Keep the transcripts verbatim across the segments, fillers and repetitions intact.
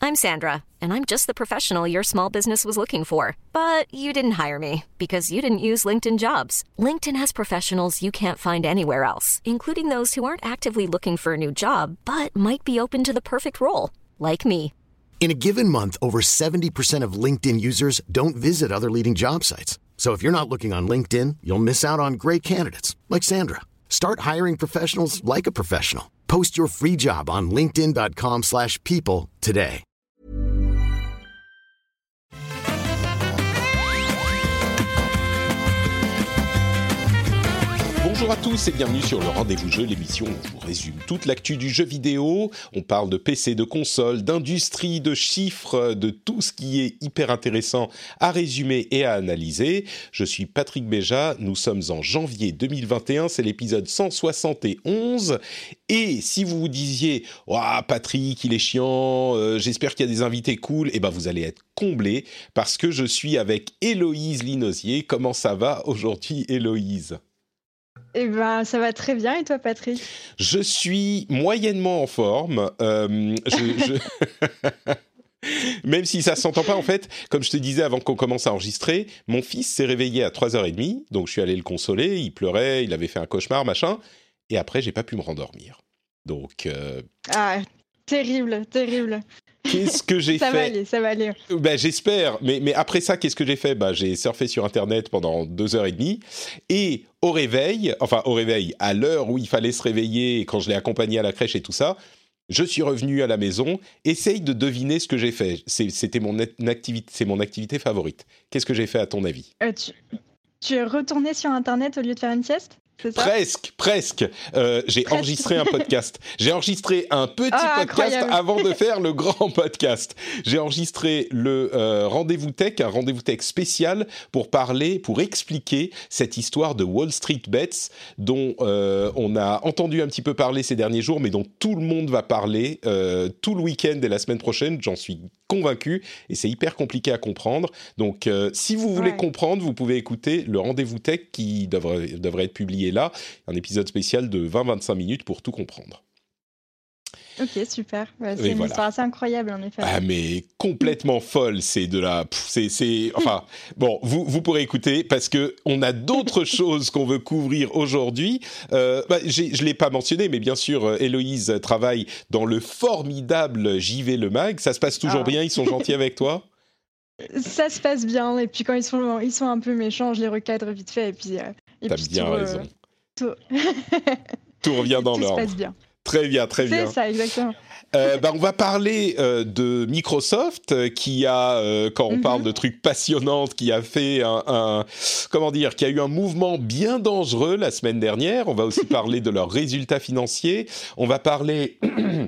I'm Sandra, and I'm just the professional your small business was looking for. But you didn't hire me because you didn't use LinkedIn Jobs. LinkedIn has professionals you can't find anywhere else, including those who aren't actively looking for a new job, but might be open to the perfect role, like me. In a given month, over seventy percent of LinkedIn users don't visit other leading job sites. So if you're not looking on LinkedIn, you'll miss out on great candidates like Sandra. Start hiring professionals like a professional. Post your free job on linkedin.com slash people today. Bonjour à tous et bienvenue sur le Rendez-vous Jeu, l'émission où je vous résume toute l'actu du jeu vidéo. On parle de P C, de consoles, d'industrie, de chiffres, de tout ce qui est hyper intéressant à résumer et à analyser. Je suis Patrick Béja, nous sommes en janvier deux mille vingt et un, c'est l'épisode cent soixante et onze. Et si vous vous disiez « Ouah, Patrick, il est chiant, euh, j'espère qu'il y a des invités cool », eh ben vous allez être comblés parce que je suis avec Héloïse Linosier. Comment ça va aujourd'hui, Héloïse ? Eh ben, ça va très bien. Et toi, Patrick ? Je suis moyennement en forme. Euh, je, je... Même si ça ne s'entend pas, en fait, comme je te disais avant qu'on commence à enregistrer, mon fils s'est réveillé à trois heures trente, donc je suis allé le consoler, il pleurait, il avait fait un cauchemar, machin, et après, j'ai pas pu me rendormir. Donc... Euh... Ah, terrible, terrible. Qu'est-ce que j'ai ça fait ? Ça va aller, ça va aller. Ben, j'espère, mais, mais après ça, qu'est-ce que j'ai fait ? Ben, j'ai surfé sur Internet pendant deux heures trente, et au réveil, enfin au réveil, à l'heure où il fallait se réveiller, quand je l'ai accompagné à la crèche et tout ça, je suis revenu à la maison. Essaye de deviner ce que j'ai fait. C'est, c'était mon activité, c'est mon activité favorite. Qu'est-ce que j'ai fait à ton avis ? euh, tu, tu es retourné sur Internet au lieu de faire une sieste ? C'est ça ? Presque, presque. Euh, j'ai presque. enregistré un podcast. J'ai enregistré un petit ah, podcast incroyable. Avant de faire le grand podcast. J'ai enregistré le euh, Rendez-vous Tech, un Rendez-vous Tech spécial pour parler, pour expliquer cette histoire de Wall Street Bets dont euh, on a entendu un petit peu parler ces derniers jours, mais dont tout le monde va parler euh, tout le week-end et la semaine prochaine. J'en suis convaincu et c'est hyper compliqué à comprendre. Donc, euh, si vous voulez ouais. comprendre, vous pouvez écouter le Rendez-vous Tech qui devrait, devrait être publié là, un épisode spécial de vingt à vingt-cinq minutes pour tout comprendre. Ok, super. Ouais, c'est et une voilà. histoire assez incroyable, en effet. Ah, mais complètement folle, c'est de la... Pff, c'est, c'est... Enfin, bon, vous, vous pourrez écouter, parce qu'on a d'autres choses qu'on veut couvrir aujourd'hui. Euh, bah, j'ai, je ne l'ai pas mentionné, mais bien sûr, Héloïse travaille dans le formidable J V Le Mag. Ça se passe toujours ah. bien, ils sont gentils avec toi ? Ça se passe bien, et puis quand ils sont, ils sont un peu méchants, je les recadre vite fait, et puis... Euh, et T'as puis bien tout, raison. Euh, tout... tout revient dans tout l'ordre. Tout se passe bien. Très bien, très c'est bien. C'est ça, exactement. Euh, bah, on va parler euh, de Microsoft euh, qui a, euh, quand on mm-hmm. parle de trucs passionnants, qui a fait un, un, comment dire, qui a eu un mouvement bien dangereux la semaine dernière. On va aussi parler de leurs résultats financiers. On va parler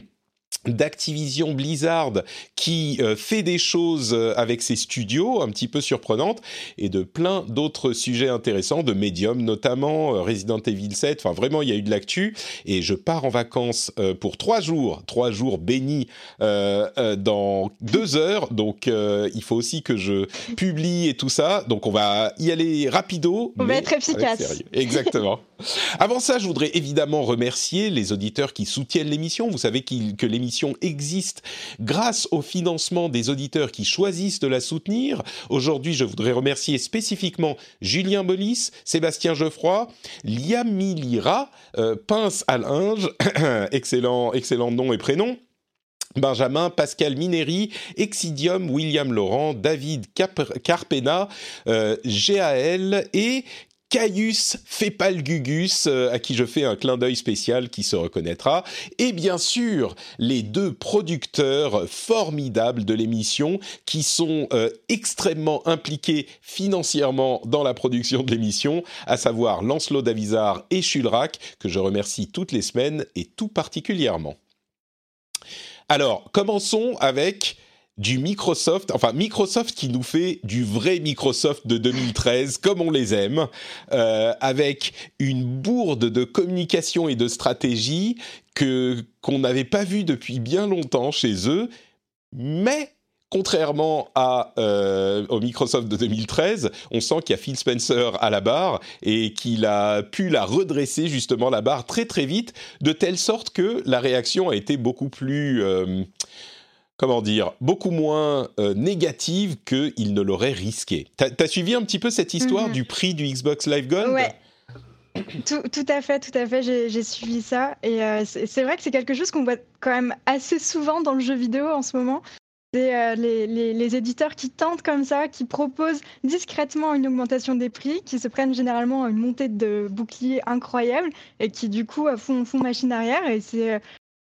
d'Activision Blizzard qui euh, fait des choses euh, avec ses studios un petit peu surprenantes et de plein d'autres sujets intéressants, de Medium notamment, euh, Resident Evil sept, enfin vraiment il y a eu de l'actu et je pars en vacances euh, pour trois jours, trois jours bénis euh, euh, dans deux heures, donc euh, il faut aussi que je publie et tout ça, donc on va y aller rapido. On va être efficace. Exactement. Avant ça, je voudrais évidemment remercier les auditeurs qui soutiennent l'émission. Vous savez qu'il, que l'émission existe grâce au financement des auditeurs qui choisissent de la soutenir. Aujourd'hui, je voudrais remercier spécifiquement Julien Bolis, Sébastien Geoffroy, Liami Lira, euh, Pince à linge, excellent, excellent nom et prénom, Benjamin, Pascal Mineri, Exidium, William Laurent, David Cap- Carpena, euh, G A L et Caius Fépalgugus, euh, à qui je fais un clin d'œil spécial qui se reconnaîtra, et bien sûr les deux producteurs formidables de l'émission qui sont euh, extrêmement impliqués financièrement dans la production de l'émission, à savoir Lancelot Davizard et Chulrac, que je remercie toutes les semaines et tout particulièrement. Alors, commençons avec du Microsoft, enfin Microsoft qui nous fait du vrai Microsoft de deux mille treize, comme on les aime, euh, avec une bourde de communication et de stratégie que, qu'on n'avait pas vu depuis bien longtemps chez eux, mais contrairement à, euh, au Microsoft de deux mille treize, on sent qu'il y a Phil Spencer à la barre et qu'il a pu la redresser justement la barre très très vite, de telle sorte que la réaction a été beaucoup plus... Euh, comment dire, beaucoup moins euh, négative qu'il ne l'aurait risqué. T'as, t'as suivi un petit peu cette histoire mm-hmm. du prix du Xbox Live Gold ? Ouais. Tout, tout à fait, tout à fait, j'ai, j'ai suivi ça. Et euh, c'est, c'est vrai que c'est quelque chose qu'on voit quand même assez souvent dans le jeu vidéo en ce moment. C'est euh, les, les, les éditeurs qui tentent comme ça, qui proposent discrètement une augmentation des prix, qui se prennent généralement une montée de bouclier incroyable et qui du coup font, font machine arrière. Et c'est,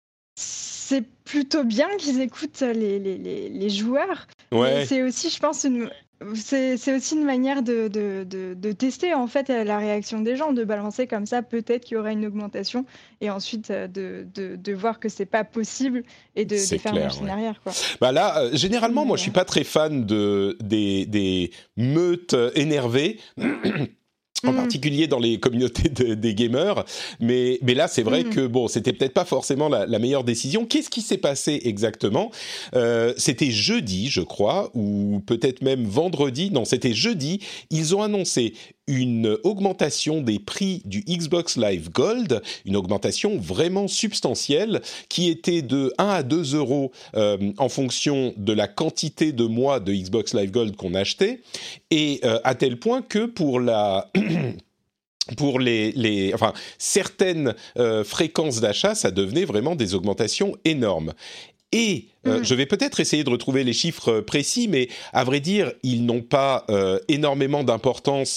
c'est plutôt bien qu'ils écoutent les, les, les, les joueurs. Ouais. Et c'est aussi, je pense, une... C'est, c'est aussi une manière de, de, de, de tester en fait la réaction des gens, de balancer comme ça, peut-être qu'il y aura une augmentation, et ensuite de, de, de voir que c'est pas possible et de, de faire clair, machine ouais. arrière, quoi. Bah là, euh, généralement, Mais moi, je suis pas très fan de des, des meutes énervées. En particulier dans les communautés de, des gamers, mais mais là c'est vrai mmh. que bon, c'était peut-être pas forcément la, la meilleure décision. Qu'est-ce qui s'est passé exactement ? euh, C'était jeudi, je crois, ou peut-être même vendredi. Non, c'était jeudi. Ils ont annoncé une augmentation des prix du Xbox Live Gold, une augmentation vraiment substantielle, qui était de un à deux euros euh, en fonction de la quantité de mois de Xbox Live Gold qu'on achetait, et euh, à tel point que pour la pour les, les enfin certaines euh, fréquences d'achat, ça devenait vraiment des augmentations énormes. Et euh, mmh. je vais peut-être essayer de retrouver les chiffres précis, mais à vrai dire, ils n'ont pas euh, énormément d'importance.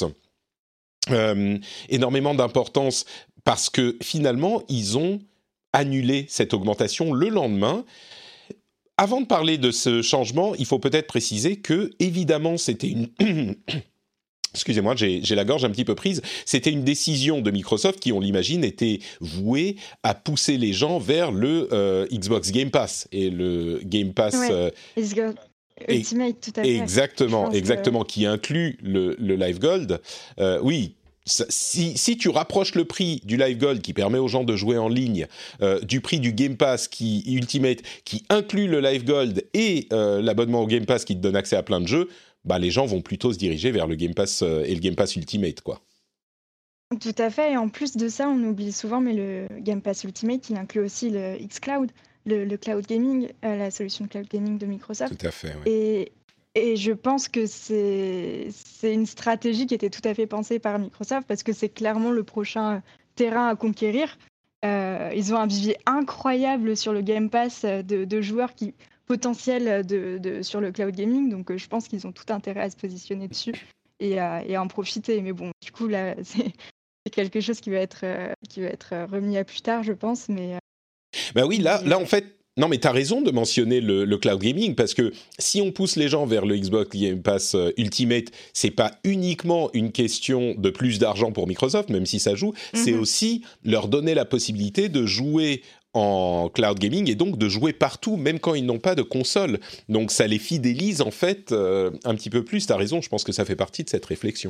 Euh, énormément d'importance parce que finalement ils ont annulé cette augmentation le lendemain. Avant de parler de ce changement, il faut peut-être préciser que évidemment c'était une excusez-moi, j'ai, j'ai la gorge un petit peu prise. C'était une décision de Microsoft qui, on l'imagine, était vouée à pousser les gens vers le euh, Xbox Game Pass et le Game Pass. Ouais, euh, Ultimate, tout à fait. Exactement, exactement, que... qui inclut le, le Live Gold. Euh, oui, si, si tu rapproches le prix du Live Gold qui permet aux gens de jouer en ligne euh, du prix du Game Pass qui Ultimate qui inclut le Live Gold et euh, l'abonnement au Game Pass qui te donne accès à plein de jeux, bah les gens vont plutôt se diriger vers le Game Pass euh, et le Game Pass Ultimate, quoi. Tout à fait. Et en plus de ça, on oublie souvent, mais le Game Pass Ultimate, il inclut aussi le xCloud. Le, le cloud gaming, euh, la solution de cloud gaming de Microsoft. Tout à fait, ouais. Et, et je pense que c'est, c'est une stratégie qui était tout à fait pensée par Microsoft parce que c'est clairement le prochain terrain à conquérir. Euh, ils ont un vivier incroyable sur le Game Pass de, de joueurs qui, potentiels de, de, sur le cloud gaming. Donc euh, je pense qu'ils ont tout intérêt à se positionner dessus et à, et à en profiter. Mais bon, du coup, là, c'est, c'est quelque chose qui va être, euh, qui va être remis à plus tard, je pense. Mais... Euh, Ben oui, là, là en fait, non mais t'as raison de mentionner le, le cloud gaming parce que si on pousse les gens vers le Xbox Game Pass euh, Ultimate, c'est pas uniquement une question de plus d'argent pour Microsoft, même si ça joue, mm-hmm. c'est aussi leur donner la possibilité de jouer en cloud gaming et donc de jouer partout, même quand ils n'ont pas de console. Donc ça les fidélise en fait euh, un petit peu plus. T'as raison, je pense que ça fait partie de cette réflexion.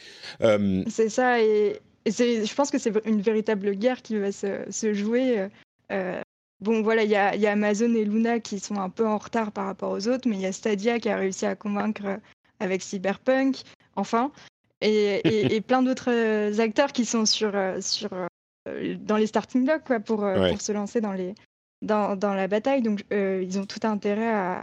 Euh... C'est ça, et, et c'est, je pense que c'est une véritable guerre qui va se, se jouer. Euh, bon, voilà, il y a, y a Amazon et Luna qui sont un peu en retard par rapport aux autres, mais il y a Stadia qui a réussi à convaincre avec Cyberpunk, enfin, et, et, et plein d'autres acteurs qui sont sur, sur, dans les starting blocks quoi, pour, ouais. pour se lancer dans, les, dans, dans la bataille. Donc, euh, ils ont tout intérêt à,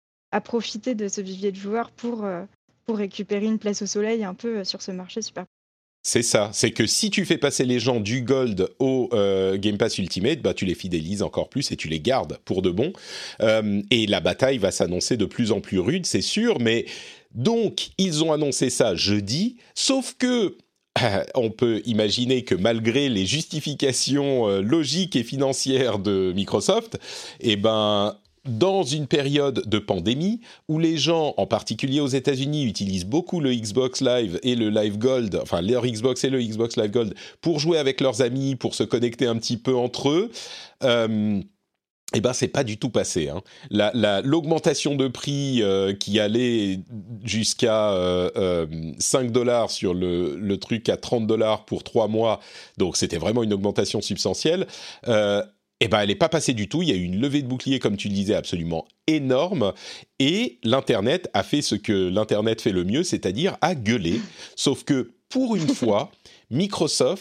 à profiter de ce vivier de joueurs pour, pour récupérer une place au soleil un peu sur ce marché super. C'est ça, c'est que si tu fais passer les gens du Gold au euh, Game Pass Ultimate, bah, tu les fidélises encore plus et tu les gardes pour de bon. Euh, et la bataille va s'annoncer de plus en plus rude, c'est sûr. Mais donc, ils ont annoncé ça jeudi, sauf que euh, on peut imaginer que malgré les justifications euh, logiques et financières de Microsoft, eh ben... dans une période de pandémie où les gens, en particulier aux États-Unis, utilisent beaucoup le Xbox Live et le Live Gold, enfin leur Xbox et le Xbox Live Gold, pour jouer avec leurs amis, pour se connecter un petit peu entre eux, euh, eh ben c'est pas du tout passé. Hein. La, la, l'augmentation de prix euh, qui allait jusqu'à euh, euh, cinq dollars sur le, le truc à trente dollars pour trois mois, donc c'était vraiment une augmentation substantielle. Euh, Eh ben, elle n'est pas passée du tout. Il y a eu une levée de bouclier, comme tu le disais, absolument énorme. Et l'Internet a fait ce que l'Internet fait le mieux, c'est-à-dire a gueulé. Sauf que, pour une fois, Microsoft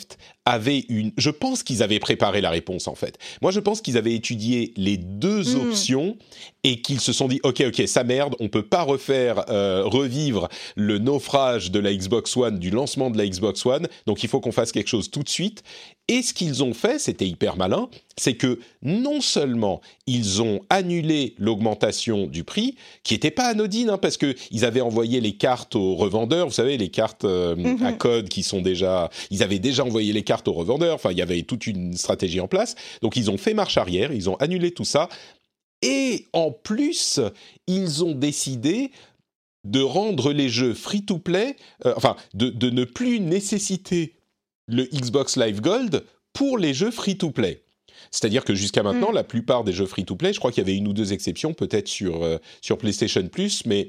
avaient une... Je pense qu'ils avaient préparé la réponse, en fait. Moi, je pense qu'ils avaient étudié les deux mmh. options et qu'ils se sont dit « Ok, ok, ça merde, on ne peut pas refaire, euh, revivre le naufrage de la Xbox One, du lancement de la Xbox One, donc il faut qu'on fasse quelque chose tout de suite. » Et ce qu'ils ont fait, c'était hyper malin, c'est que non seulement ils ont annulé l'augmentation du prix, qui n'était pas anodine, hein, parce qu'ils avaient envoyé les cartes aux revendeurs, vous savez, les cartes euh, mmh. à code qui sont déjà... Ils avaient déjà envoyé les cartes aux revendeurs, enfin, il y avait toute une stratégie en place. Donc, ils ont fait marche arrière, ils ont annulé tout ça. Et en plus, ils ont décidé de rendre les jeux free-to-play, euh, enfin, de, de ne plus nécessiter le Xbox Live Gold pour les jeux free-to-play. C'est-à-dire que jusqu'à maintenant, mmh. la plupart des jeux free-to-play, je crois qu'il y avait une ou deux exceptions, peut-être sur, euh, sur PlayStation Plus, mais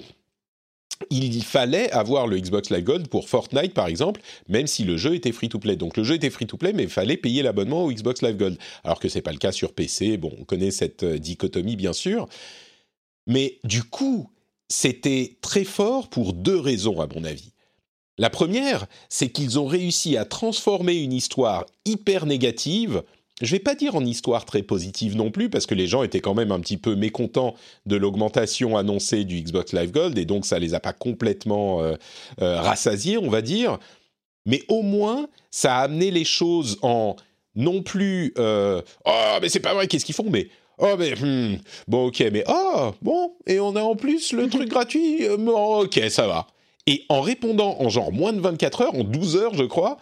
il fallait avoir le Xbox Live Gold pour Fortnite, par exemple, même si le jeu était free-to-play. Donc le jeu était free-to-play, mais il fallait payer l'abonnement au Xbox Live Gold. Alors que ce n'est pas le cas sur P C. Bon, on connaît cette euh, dichotomie, bien sûr. Mais du coup, c'était très fort pour deux raisons, à mon avis. La première, c'est qu'ils ont réussi à transformer une histoire hyper négative, je ne vais pas dire en histoire très positive non plus, parce que les gens étaient quand même un petit peu mécontents de l'augmentation annoncée du Xbox Live Gold, et donc ça ne les a pas complètement euh, euh, rassasiés, on va dire. Mais au moins, ça a amené les choses en non plus euh, « Oh, mais c'est pas vrai, qu'est-ce qu'ils font ?» mais « Oh, mais hmm, bon, ok, mais oh, bon, et on a en plus le truc gratuit, euh, bon, ok, ça va. » Et en répondant en genre moins de vingt-quatre heures, en douze heures, je crois,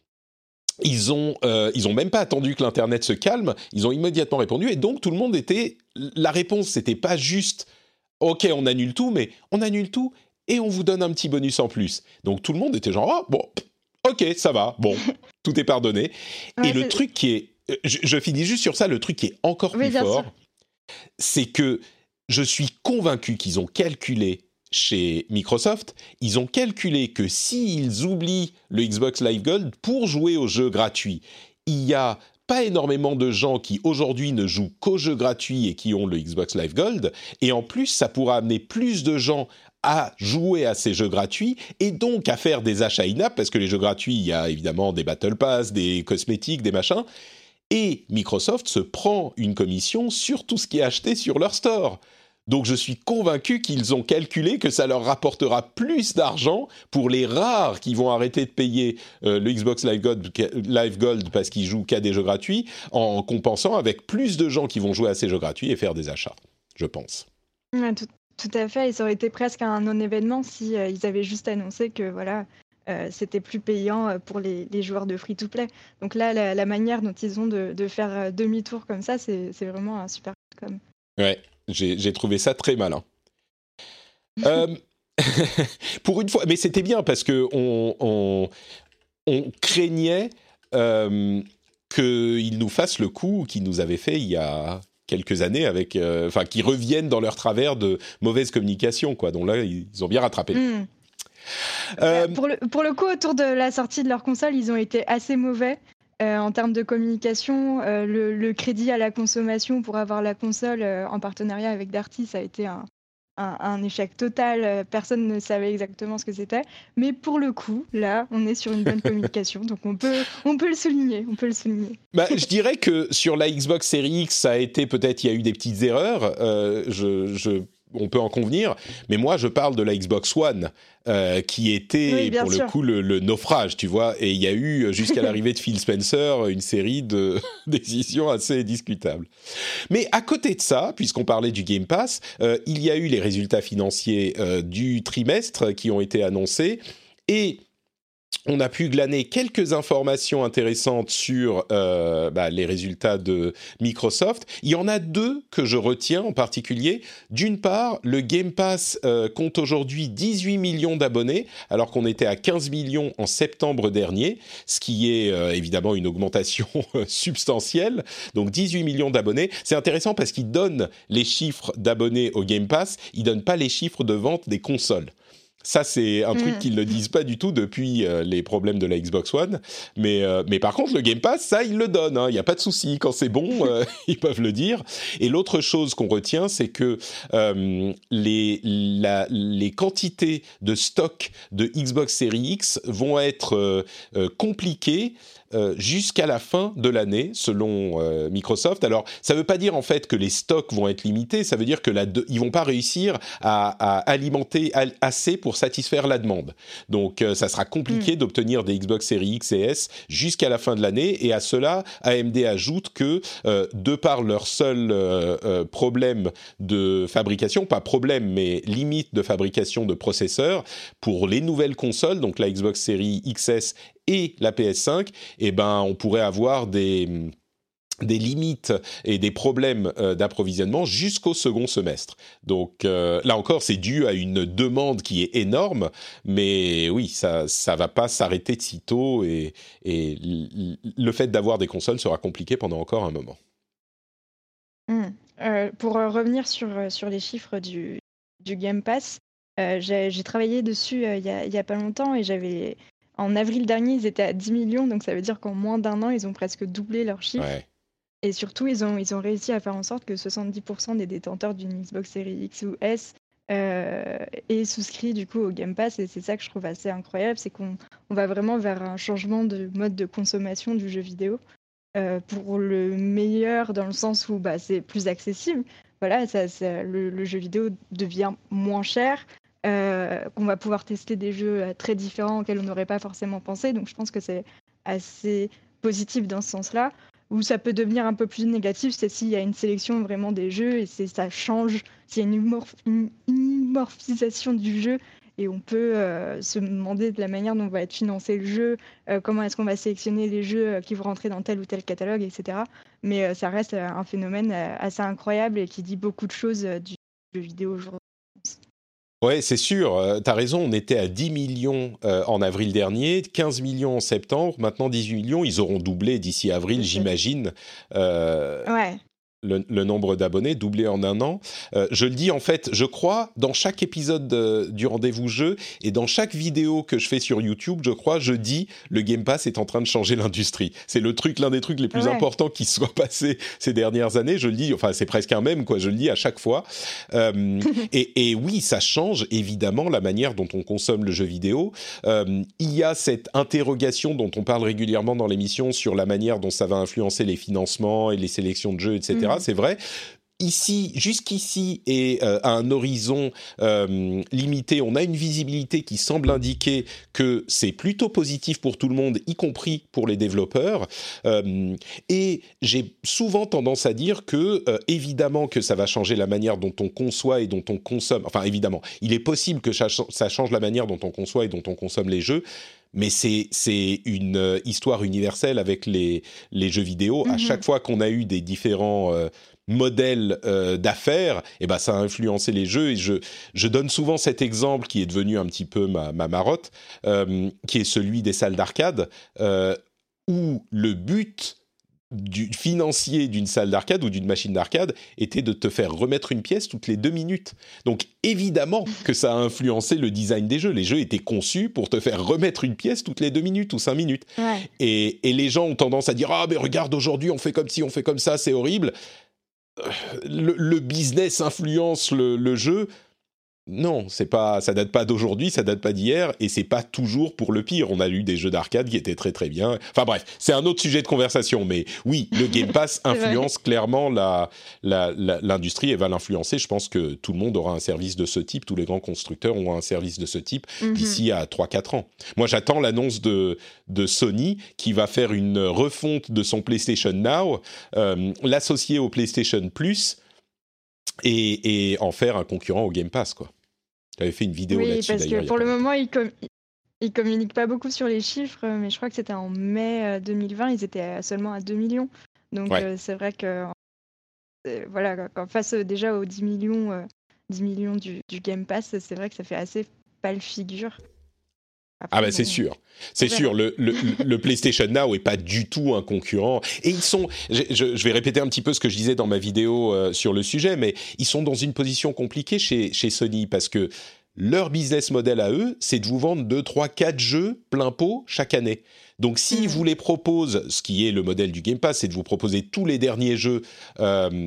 ils ont, euh, ils ont même pas attendu que l'Internet se calme, ils ont immédiatement répondu, et donc tout le monde était... La réponse, c'était pas juste « Ok, on annule tout », mais on annule tout, et on vous donne un petit bonus en plus. Donc tout le monde était genre « Ah, bon, ok, ça va, bon, tout est pardonné. » Ouais, et le c'est... truc qui est... Je, je finis juste sur ça, le truc qui est encore oui, plus fort, sûr. c'est que je suis convaincu qu'ils ont calculé chez Microsoft, ils ont calculé que s'ils oublient le Xbox Live Gold pour jouer aux jeux gratuits, il y a pas énormément de gens qui aujourd'hui ne jouent qu'aux jeux gratuits et qui ont le Xbox Live Gold, et en plus ça pourra amener plus de gens à jouer à ces jeux gratuits et donc à faire des achats in-app, parce que les jeux gratuits, il y a évidemment des Battle Pass, des cosmétiques, des machins, et Microsoft se prend une commission sur tout ce qui est acheté sur leur store. Donc je suis convaincu qu'ils ont calculé que ça leur rapportera plus d'argent pour les rares qui vont arrêter de payer euh, le Xbox Live Gold, Live Gold parce qu'ils jouent qu'à des jeux gratuits, en compensant avec plus de gens qui vont jouer à ces jeux gratuits et faire des achats, je pense. Ouais, tout, tout à fait, et ça aurait été presque un non-événement si euh, ils avaient juste annoncé que voilà, euh, c'était plus payant pour les, les joueurs de free-to-play. Donc là, la, la manière dont ils ont de, de faire euh, demi-tour comme ça, c'est, c'est vraiment un super com. Ouais. J'ai, j'ai trouvé ça très malin. euh, pour une fois, mais c'était bien parce que on, on, on craignait euh, qu'ils nous fassent le coup qu'ils nous avaient fait il y a quelques années, avec, euh, enfin, qu'ils reviennent dans leur travers de mauvaise communication, quoi. Donc là, ils ont bien rattrapé. Mmh. Euh, pour, le, pour le coup, autour de la sortie de leur console, ils ont été assez mauvais. Euh, en termes de communication, euh, le, le crédit à la consommation pour avoir la console euh, en partenariat avec Darty, ça a été un, un, un échec total. Euh, personne ne savait exactement ce que c'était. Mais pour le coup, là, on est sur une bonne communication. Donc on peut, on peut le souligner. On peut le souligner. Bah, je dirais que sur la Xbox Series X, ça a été peut-être, il y a eu des petites erreurs. Euh, je... je... on peut en convenir, mais moi je parle de la Xbox One euh, qui était oui, pour sûr. le coup le, le naufrage, tu vois, et il y a eu jusqu'à l'arrivée de Phil Spencer une série de décisions assez discutables. Mais à côté de ça, puisqu'on parlait du Game Pass, euh, il y a eu les résultats financiers euh, du trimestre qui ont été annoncés, et on a pu glaner quelques informations intéressantes sur euh, bah, les résultats de Microsoft. Il y en a deux que je retiens en particulier. D'une part, le Game Pass euh, compte aujourd'hui dix-huit millions d'abonnés, alors qu'on était à quinze millions en septembre dernier, ce qui est euh, évidemment une augmentation substantielle. Donc dix-huit millions d'abonnés. C'est intéressant parce qu'ils donnent les chiffres d'abonnés au Game Pass, ils ne donnent pas les chiffres de vente des consoles. Ça, c'est un truc mmh. qu'ils ne disent pas du tout depuis euh, les problèmes de la Xbox One. Mais, euh, mais par contre, le Game Pass, ça, ils le donnent. Il n'y a pas de souci. Quand c'est bon, euh, ils peuvent le dire. Et l'autre chose qu'on retient, c'est que euh, les, la, les quantités de stock de Xbox Series X vont être euh, euh, compliquées euh, jusqu'à la fin de l'année, selon euh, Microsoft. Alors, ça ne veut pas dire en fait que les stocks vont être limités, ça veut dire que la de- ils vont pas réussir à, à alimenter a- assez pour satisfaire la demande. Donc, euh, ça sera compliqué mmh. d'obtenir des Xbox Series X et S jusqu'à la fin de l'année. Et à cela, A M D ajoute que, euh, de par leur seul euh, euh, problème de fabrication, pas problème, mais limite de fabrication de processeurs, pour les nouvelles consoles, donc la Xbox Series X S et la P S cinq, eh ben, on pourrait avoir des... des limites et des problèmes euh, d'approvisionnement jusqu'au second semestre. Donc euh, là encore, c'est dû à une demande qui est énorme, mais oui, ça ça va pas s'arrêter de sitôt et, et l- le fait d'avoir des consoles sera compliqué pendant encore un moment. Mmh. Euh, pour euh, revenir sur, euh, sur les chiffres du, du Game Pass, euh, j'ai, j'ai travaillé dessus euh, il y a, il y a pas longtemps et j'avais... En avril dernier, ils étaient à dix millions, donc ça veut dire qu'en moins d'un an, ils ont presque doublé leurs chiffres. Ouais. Et surtout, ils ont, ils ont réussi à faire en sorte que soixante-dix pour cent des détenteurs d'une Xbox Series X ou S euh, aient souscrit du coup au Game Pass. Et c'est ça que je trouve assez incroyable, c'est qu'on on va vraiment vers un changement de mode de consommation du jeu vidéo euh, pour le meilleur dans le sens où bah, c'est plus accessible. Voilà, ça, ça- le, le jeu vidéo devient moins cher. Euh, qu'on va pouvoir tester des jeux euh, très différents auxquels on n'aurait pas forcément pensé. Donc je pense que c'est assez positif dans ce sens-là. Où ça peut devenir un peu plus négatif, c'est s'il y a une sélection vraiment des jeux et c'est, ça change, s'il y a une, humorph- une immorphisation du jeu et on peut euh, se demander de la manière dont va être financé le jeu, euh, comment est-ce qu'on va sélectionner les jeux euh, qui vont rentrer dans tel ou tel catalogue, et cetera. Mais euh, ça reste euh, un phénomène euh, assez incroyable et qui dit beaucoup de choses euh, du jeu vidéo aujourd'hui. Ouais, c'est sûr, euh, t'as raison, on était à dix millions euh, en avril dernier, quinze millions en septembre, maintenant dix-huit millions, ils auront doublé d'ici avril, j'imagine. Euh, Ouais. Le, le nombre d'abonnés, doublé en un an. Euh, je le dis en fait, je crois, dans chaque épisode de, du Rendez-vous Jeu et dans chaque vidéo que je fais sur YouTube, je crois, je dis, le Game Pass est en train de changer l'industrie. C'est le truc, l'un des trucs les plus Ouais. importants qui soit passé ces dernières années. Je le dis, enfin, c'est presque un mème, quoi. Je le dis à chaque fois. Euh, et, et oui, ça change évidemment la manière dont on consomme le jeu vidéo. Euh, il y a cette interrogation dont on parle régulièrement dans l'émission sur la manière dont ça va influencer les financements et les sélections de jeux, et cetera. Mmh. C'est vrai. Ici, jusqu'ici, et euh, à un horizon euh, limité, on a une visibilité qui semble indiquer que c'est plutôt positif pour tout le monde, y compris pour les développeurs. Euh, et j'ai souvent tendance à dire que, euh, évidemment, que ça va changer la manière dont on conçoit et dont on consomme. Enfin, évidemment, il est possible que ça, ça change la manière dont on conçoit et dont on consomme les jeux. Mais c'est, c'est une euh, histoire universelle avec les, les jeux vidéo. Mm-hmm. À chaque fois qu'on a eu des différents euh, modèles euh, d'affaires, eh ben, ça a influencé les jeux. Et je, je donne souvent cet exemple qui est devenu un petit peu ma, ma marotte, euh, qui est celui des salles d'arcade, euh, où le but du financier d'une salle d'arcade ou d'une machine d'arcade était de te faire remettre une pièce toutes les deux minutes. Donc évidemment que ça a influencé le design des jeux. Les jeux étaient conçus pour te faire remettre une pièce toutes les deux minutes ou cinq minutes. Ouais. Et, et les gens ont tendance à dire « Ah, mais regarde, aujourd'hui, on fait comme ci, on fait comme ça, c'est horrible. » Le, le business influence le, le jeu. Non, c'est pas, ça date pas d'aujourd'hui, ça date pas d'hier, et c'est pas toujours pour le pire. On a eu des jeux d'arcade qui étaient très très bien. Enfin bref, c'est un autre sujet de conversation, mais oui, le Game Pass influence clairement la, la, la, l'industrie et va l'influencer. Je pense que tout le monde aura un service de ce type, tous les grands constructeurs ont un service de ce type mm-hmm. d'ici à trois quatre ans. Moi, j'attends l'annonce de, de Sony qui va faire une refonte de son PlayStation Now, euh, l'associer au PlayStation Plus et, et en faire un concurrent au Game Pass, quoi. J'avais fait une vidéo oui, là-dessus. Oui, parce que pour le longtemps. moment, ils, com- ils communiquent pas beaucoup sur les chiffres, mais je crois que c'était en mai deux mille vingt, ils étaient à seulement à deux millions. Donc ouais. euh, c'est vrai que euh, voilà, quand face euh, déjà aux dix millions, euh, dix millions du, du Game Pass, c'est vrai que ça fait assez pâle figure. Après, ah bah bon, c'est sûr, c'est sûr. Le, le, le PlayStation Now est pas du tout un concurrent. Et ils sont, je, je, je vais répéter un petit peu ce que je disais dans ma vidéo euh, sur le sujet, mais ils sont dans une position compliquée chez, chez Sony parce que leur business model à eux, c'est de vous vendre deux, trois, quatre jeux plein pot chaque année. Donc, s'ils mmh. vous les proposent, ce qui est le modèle du Game Pass, c'est de vous proposer tous les derniers jeux euh,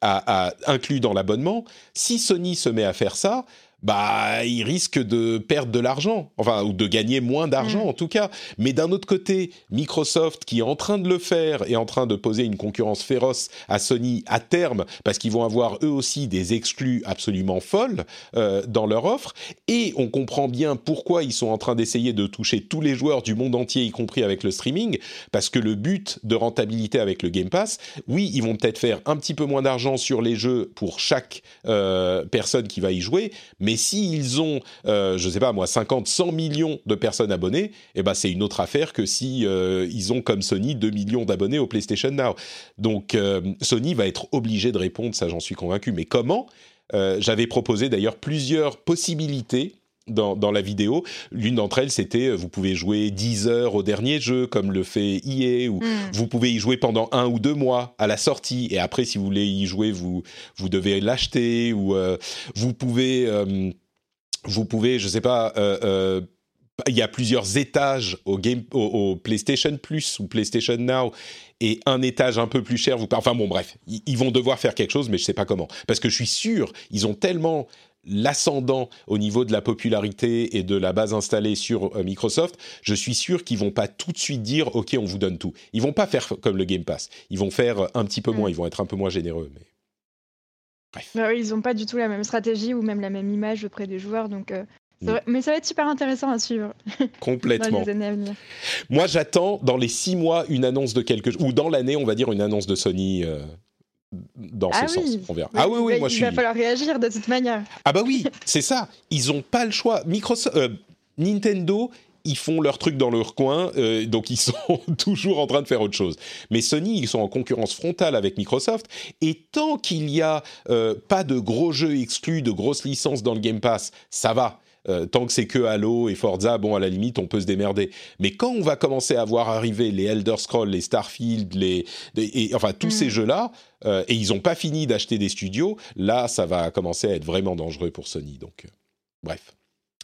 à, à, inclus dans l'abonnement. Si Sony se met à faire ça, bah, il risque de perdre de l'argent, enfin, ou de gagner moins d'argent mmh. en tout cas. Mais d'un autre côté, Microsoft, qui est en train de le faire, est en train de poser une concurrence féroce à Sony à terme, parce qu'ils vont avoir eux aussi des exclus absolument folles euh, dans leur offre. Et on comprend bien pourquoi ils sont en train d'essayer de toucher tous les joueurs du monde entier, y compris avec le streaming, parce que le but de rentabilité avec le Game Pass, oui, ils vont peut-être faire un petit peu moins d'argent sur les jeux pour chaque euh, personne qui va y jouer, mais Mais s'ils ont, euh, je ne sais pas moi, cinquante, cent millions de personnes abonnées, eh ben c'est une autre affaire que si euh, ils ont comme Sony deux millions d'abonnés au PlayStation Now. Donc euh, Sony va être obligé de répondre, ça j'en suis convaincu. Mais comment ? euh, J'avais proposé d'ailleurs plusieurs possibilités dans, dans la vidéo. L'une d'entre elles, c'était vous pouvez jouer dix heures au dernier jeu, comme le fait E A, ou mm. vous pouvez y jouer pendant un ou deux mois à la sortie, et après, si vous voulez y jouer, vous, vous devez l'acheter, ou euh, vous pouvez, euh, vous pouvez, je sais pas, euh, euh, il y a plusieurs étages au, game, au, au PlayStation Plus ou PlayStation Now, et un étage un peu plus cher, vous, enfin bon, bref, ils vont devoir faire quelque chose, mais je sais pas comment, parce que je suis sûr, ils ont tellement l'ascendant au niveau de la popularité et de la base installée sur euh, Microsoft, je suis sûr qu'ils vont pas tout de suite dire « Ok, on vous donne tout ». Ils vont pas faire comme le Game Pass. Ils vont faire un petit peu moins, mmh. ils vont être un peu moins généreux. Mais... Bref. Bah oui, ils ont pas du tout la même stratégie ou même la même image auprès des joueurs. Donc, euh, mmh. Mais ça va être super intéressant à suivre. Complètement. Dans les années à venir. Moi, j'attends dans les six mois une annonce de quelque chose, ou dans l'année, on va dire une annonce de Sony... Euh... dans ah ce oui. sens, on verra. Mais ah oui, oui, bah, moi il je suis... suis... Il va falloir réagir de toute manière. Ah bah oui, c'est ça. Ils n'ont pas le choix. Microsoft, euh, Nintendo, ils font leur truc dans leur coin, euh, donc ils sont toujours en train de faire autre chose. Mais Sony, ils sont en concurrence frontale avec Microsoft, et tant qu'il n'y a euh, pas de gros jeux exclus, de grosses licences dans le Game Pass, ça va. Euh, tant que c'est que Halo et Forza, bon, à la limite, on peut se démerder. Mais quand on va commencer à voir arriver les Elder Scrolls, les Starfield, les, et, et, enfin tous mmh. ces jeux-là, euh, et ils n'ont pas fini d'acheter des studios, là, ça va commencer à être vraiment dangereux pour Sony. Donc, euh, bref.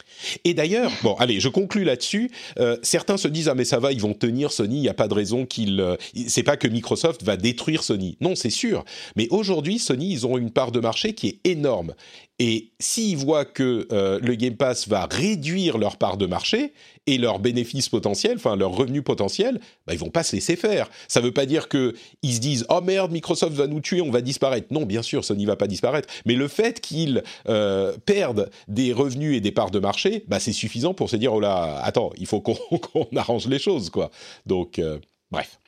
Et d'ailleurs, bon, allez, je conclus là-dessus. Euh, certains se disent ah mais ça va, ils vont tenir Sony. Il n'y a pas de raison qu'ils. Euh, c'est pas que Microsoft va détruire Sony. Non, c'est sûr. Mais aujourd'hui, Sony, ils ont une part de marché qui est énorme. Et s'ils voient que euh, le Game Pass va réduire leur part de marché et leurs bénéfices potentiels, enfin leurs revenus potentiels, bah, ils vont pas se laisser faire. Ça veut pas dire que ils se disent oh merde, Microsoft va nous tuer, on va disparaître. Non, bien sûr, Sony va pas disparaître. Mais le fait qu'ils euh, perdent des revenus et des parts de marché, bah c'est suffisant pour se dire oh là, attends, il faut qu'on, qu'on arrange les choses, quoi. Donc euh, bref.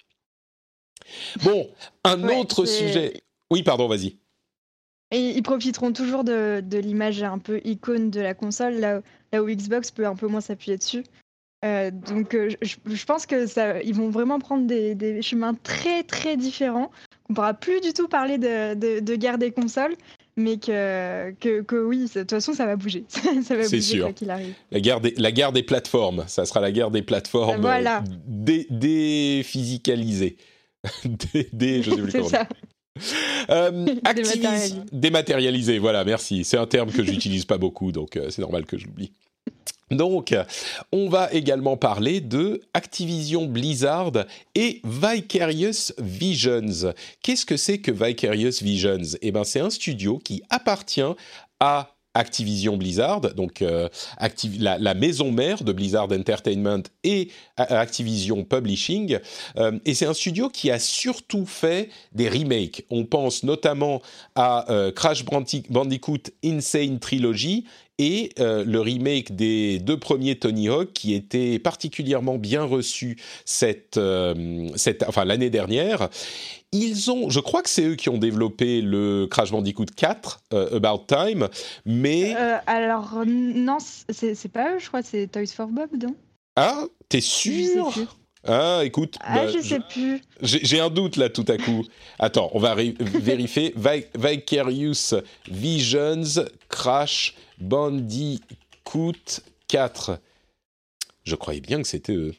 Bon, un ouais, autre c'est... sujet. Oui, pardon, vas-y. Et ils profiteront toujours de, de l'image un peu icône de la console, là, là où Xbox peut un peu moins s'appuyer dessus. Euh, donc euh, je, je pense que ça, ils vont vraiment prendre des, des chemins très très différents. On ne pourra plus du tout parler de, de, de guerre des consoles, mais que, que, que oui, de toute façon ça va bouger. ça va C'est bouger sûr. quoi qu'il arrive. La guerre, des, la guerre des plateformes, ça sera la guerre des plateformes voilà. dé, déphysicalisées. dé, dé, je sais plus C'est comment ça. Euh, Activis... Dématérialisé, voilà, merci. C'est un terme que j'utilise pas beaucoup, donc euh, c'est normal que je l'oublie. Donc, on va également parler de Activision Blizzard et Vicarious Visions. Qu'est-ce que c'est que Vicarious Visions ? Eh ben, c'est un studio qui appartient à Activision Blizzard, donc euh, Activ- la, la maison mère de Blizzard Entertainment et Activision Publishing. Euh, et c'est un studio qui a surtout fait des remakes. On pense notamment à euh, Crash Bandicoot Insane Trilogy et euh, le remake des deux premiers Tony Hawk qui était particulièrement bien reçu cette, euh, cette, enfin, l'année dernière. Ils ont, je crois que c'est eux qui ont développé le Crash Bandicoot quatre, euh, About Time, mais... Euh, alors, non, c'est, c'est pas eux, je crois, c'est Toys for Bob, non ? Ah, t'es sûr ? Ah, écoute... Ah, bah, je sais je, plus. J'ai, j'ai un doute, là, tout à coup. Attends, on va ré- vérifier. Vicarious Visions, Crash Bandicoot quatre. Je croyais bien que c'était eux.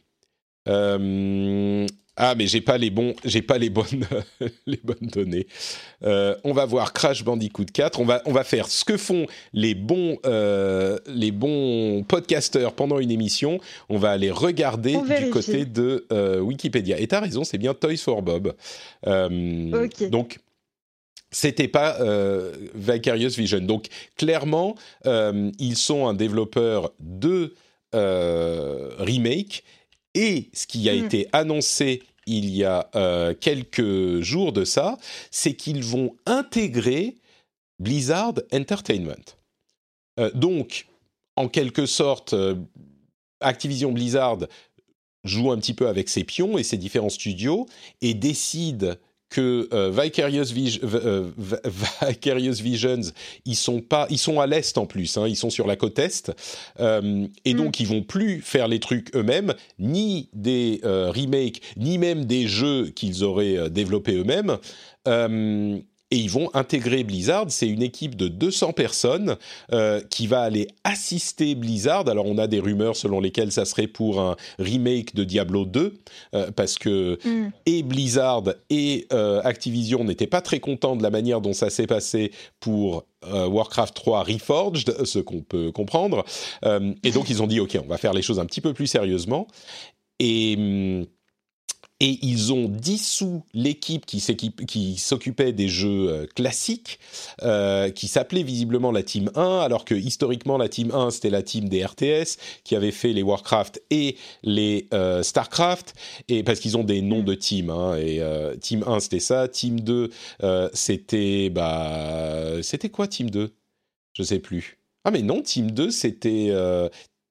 Euh... Ah, mais j'ai pas les bons, j'ai pas les bonnes, les bonnes données. Euh, on va voir Crash Bandicoot quatre. On va, on va faire ce que font les bons, euh, les bons podcasteurs pendant une émission. On va aller regarder du côté de euh, Wikipédia. Et t'as raison, c'est bien Toys for Bob. Euh, ok. Donc, c'était pas euh, Vicarious Vision. Donc clairement, euh, ils sont un développeur de euh, remake, et ce qui a mmh. été annoncé il y a euh, quelques jours de ça, c'est qu'ils vont intégrer Blizzard Entertainment. Euh, donc, en quelque sorte, euh, Activision Blizzard joue un petit peu avec ses pions et ses différents studios et décide que euh, Vicarious, Vis- euh, Vicarious Visions, ils sont pas, ils sont à l'est en plus, hein, ils sont sur la côte est, euh, et donc mmh. ils vont plus faire les trucs eux-mêmes, ni des euh, remakes, ni même des jeux qu'ils auraient euh, développés eux-mêmes. Euh, Et ils vont intégrer Blizzard. C'est une équipe de deux cents personnes euh, qui va aller assister Blizzard. Alors, on a des rumeurs selon lesquelles ça serait pour un remake de Diablo deux, euh, parce que mm. et Blizzard et euh, Activision n'étaient pas très contents de la manière dont ça s'est passé pour euh, Warcraft trois Reforged, ce qu'on peut comprendre. Euh, et donc, ils ont dit, OK, on va faire les choses un petit peu plus sérieusement. Et... Hum, Et ils ont dissous l'équipe qui, qui s'occupait des jeux euh, classiques, euh, qui s'appelait visiblement la Team un, alors que historiquement la Team un c'était la team des R T S qui avait fait les Warcraft et les euh, Starcraft, et parce qu'ils ont des noms de team. Hein, et euh, Team un c'était ça, Team deux euh, c'était bah c'était quoi Team deux? Je sais plus. Ah mais non, Team deux c'était euh,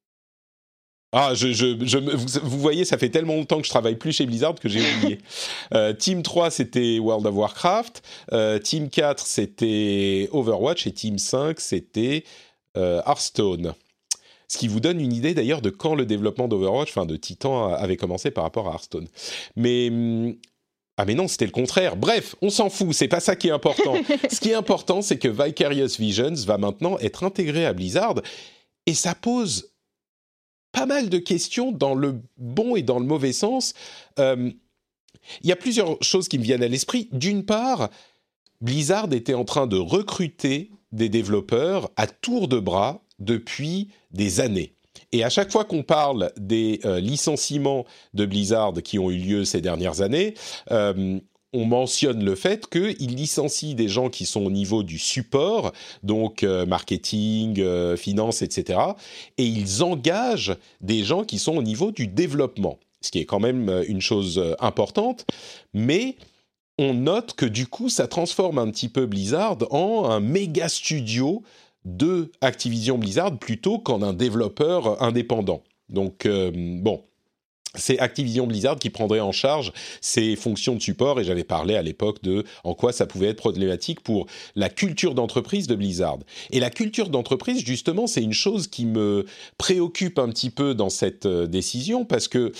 Ah, je, je, je, vous voyez, ça fait tellement longtemps que je travaille plus chez Blizzard que j'ai oublié. euh, Team trois, c'était World of Warcraft. Euh, Team quatre, c'était Overwatch. Et Team cinq, c'était euh, Hearthstone. Ce qui vous donne une idée d'ailleurs de quand le développement d'Overwatch, enfin de Titan, avait commencé par rapport à Hearthstone. Mais... Ah mais non, c'était le contraire. Bref, on s'en fout, c'est pas ça qui est important. Ce qui est important, c'est que Vicarious Visions va maintenant être intégré à Blizzard. Et ça pose... pas mal de questions dans le bon et dans le mauvais sens. Euh, il y a plusieurs choses qui me viennent à l'esprit. D'une part, Blizzard était en train de recruter des développeurs à tour de bras depuis des années. Et à chaque fois qu'on parle des euh, licenciements de Blizzard qui ont eu lieu ces dernières années, euh, on mentionne le fait qu'ils licencient des gens qui sont au niveau du support, donc euh, marketing, euh, finance, et cetera, et ils engagent des gens qui sont au niveau du développement, ce qui est quand même une chose importante, mais on note que du coup, ça transforme un petit peu Blizzard en un méga studio de Activision Blizzard plutôt qu'en un développeur indépendant. Donc, euh, bon... c'est Activision Blizzard qui prendrait en charge ces fonctions de support, et j'avais parlé à l'époque de en quoi ça pouvait être problématique pour la culture d'entreprise de Blizzard. Et la culture d'entreprise, justement, c'est une chose qui me préoccupe un petit peu dans cette euh, décision, parce que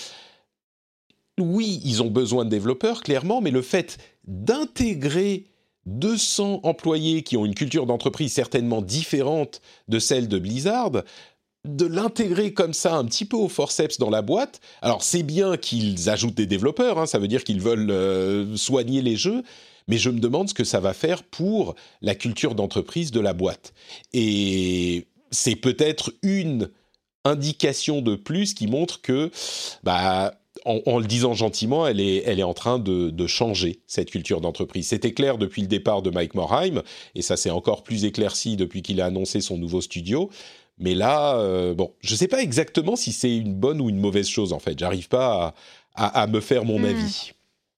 oui, ils ont besoin de développeurs, clairement, mais le fait d'intégrer deux cents employés qui ont une culture d'entreprise certainement différente de celle de Blizzard, de l'intégrer comme ça un petit peu au forceps dans la boîte. Alors c'est bien qu'ils ajoutent des développeurs, hein, ça veut dire qu'ils veulent euh, soigner les jeux, mais je me demande ce que ça va faire pour la culture d'entreprise de la boîte. Et c'est peut-être une indication de plus qui montre que, bah, en, en le disant gentiment, elle est, elle est en train de, de changer, cette culture d'entreprise. C'était clair depuis le départ de Mike Morhaime, et ça s'est encore plus éclairci depuis qu'il a annoncé son nouveau studio. Mais là, euh, bon, je ne sais pas exactement si c'est une bonne ou une mauvaise chose, en fait. J'arrive pas à, à, à me faire mon mmh. avis.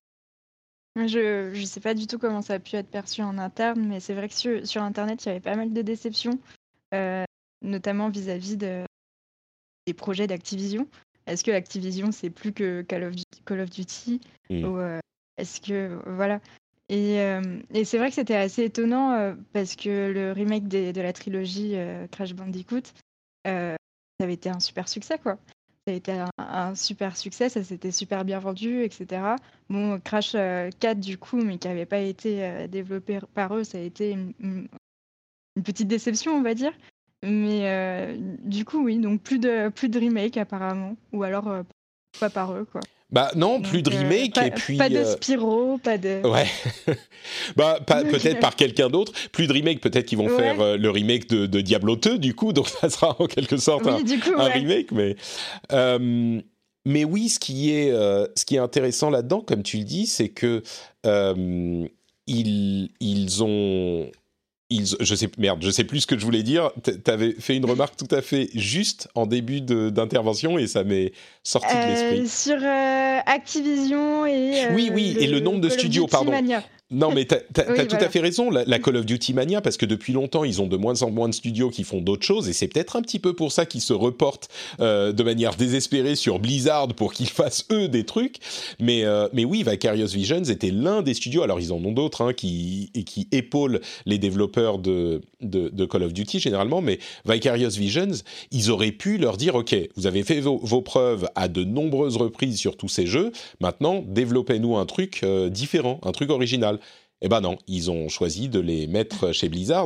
Je ne sais pas du tout comment ça a pu être perçu en interne, mais c'est vrai que sur, sur Internet, il y avait pas mal de déceptions, euh, notamment vis-à-vis de, des projets d'Activision. Est-ce que Activision, c'est plus que Call of Duty, Call of Duty mmh. ou euh, est-ce que... Voilà. Et, euh, et c'est vrai que c'était assez étonnant euh, parce que le remake des, de la trilogie euh, Crash Bandicoot, euh, ça avait été un super succès, quoi. Ça a été un, un super succès, ça s'était super bien vendu, et cetera. Bon, Crash euh, quatre, du coup, mais qui n'avait pas été euh, développé par eux, ça a été une, une petite déception, on va dire. Mais euh, du coup, oui, donc plus de, plus de remake apparemment, ou alors euh, pas par eux, quoi. Bah non, plus Donc, de remake euh, pas, et puis pas de Spyro, euh... pas de ouais, bah pas, peut-être par quelqu'un d'autre. Plus de remake, peut-être qu'ils vont ouais. faire euh, le remake de, de Diablo deux du coup, donc ça sera en quelque sorte oui, un, du coup, un ouais. remake, mais euh, mais oui, ce qui est euh, ce qui est intéressant là-dedans, comme tu le dis, c'est que euh, ils, ils ont... Ils, je sais merde, je sais plus ce que je voulais dire. Tu avais fait une remarque tout à fait juste en début de, d'intervention et ça m'est sorti euh, de l'esprit. Sur euh, Activision et euh, oui, oui, le, et le nombre de studios, pardon. Mania. Non, mais tu as oui, tout voilà. à fait raison, la, la Call of Duty Mania, parce que depuis longtemps, ils ont de moins en moins de studios qui font d'autres choses, et c'est peut-être un petit peu pour ça qu'ils se reportent euh, de manière désespérée sur Blizzard pour qu'ils fassent, eux, des trucs. Mais, euh, mais oui, Vicarious Visions était l'un des studios, alors ils en ont d'autres, hein, qui, et qui épaulent les développeurs de, de, de Call of Duty, généralement, mais Vicarious Visions, ils auraient pu leur dire, OK, vous avez fait vos, vos preuves à de nombreuses reprises sur tous ces jeux, maintenant, développez-nous un truc euh, différent, un truc original. Eh ben non, ils ont choisi de les mettre chez Blizzard.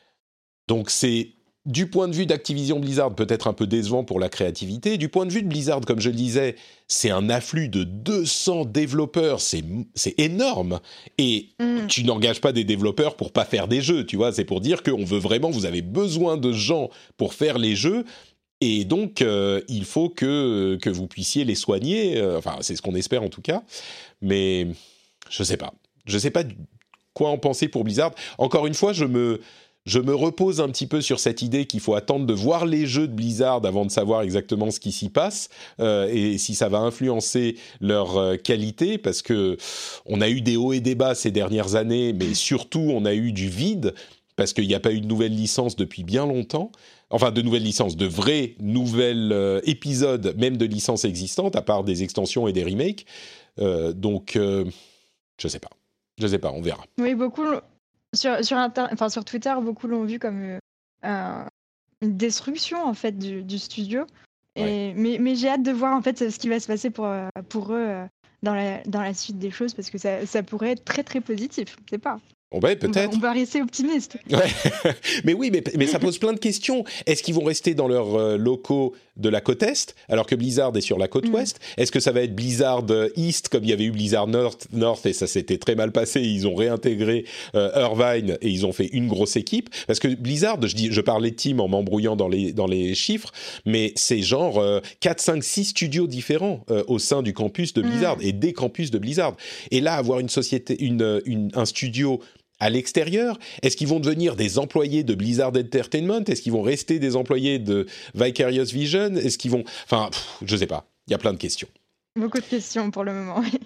Donc c'est, du point de vue d'Activision Blizzard, peut-être un peu décevant pour la créativité. Du point de vue de Blizzard, comme je le disais, c'est un afflux de deux cents développeurs, c'est, c'est énorme. Et mm. tu n'engages pas des développeurs pour pas faire des jeux, tu vois. C'est pour dire qu'on veut vraiment, vous avez besoin de gens pour faire les jeux. Et donc, euh, il faut que, que vous puissiez les soigner. Euh, enfin, c'est ce qu'on espère en tout cas. Mais je sais pas. Je sais pas quoi en penser pour Blizzard. Encore une fois, je me, je me repose un petit peu sur cette idée qu'il faut attendre de voir les jeux de Blizzard avant de savoir exactement ce qui s'y passe euh, et si ça va influencer leur euh, qualité, parce qu'on a eu des hauts et des bas ces dernières années, mais surtout on a eu du vide, parce qu'il n'y a pas eu de nouvelles licences depuis bien longtemps. Enfin, de nouvelles licences, de vrais nouvelles euh, épisodes, même de licences existantes, à part des extensions et des remakes. Euh, donc, euh, je sais pas. Je sais pas, on verra. Oui, beaucoup sur sur, inter... enfin, sur Twitter, beaucoup l'ont vu comme euh, une destruction en fait du, du studio. Et ouais. mais, mais j'ai hâte de voir en fait ce qui va se passer pour pour eux dans la dans la suite des choses, parce que ça ça pourrait être très très positif. Je sais pas. Oh ben, peut-être. On va, on va rester optimiste. Ouais. mais oui, mais, mais ça pose plein de questions. Est-ce qu'ils vont rester dans leurs euh, locaux de la côte Est, alors que Blizzard est sur la côte mmh. Ouest ? Est-ce que ça va être Blizzard East, comme il y avait eu Blizzard North, North et ça s'était très mal passé, ils ont réintégré euh, Irvine et ils ont fait une grosse équipe ? Parce que Blizzard, je, dis, je parlais de team en m'embrouillant dans les, dans les chiffres, mais c'est genre euh, quatre, cinq, six studios différents euh, au sein du campus de Blizzard mmh. et des campus de Blizzard. Et là, avoir une société, une, une, un studio à l'extérieur, est-ce qu'ils vont devenir des employés de Blizzard Entertainment ? Est-ce qu'ils vont rester des employés de Vicarious Vision ? Est-ce qu'ils vont... Enfin, pff, je sais pas. Il y a plein de questions. Beaucoup de questions pour le moment, oui.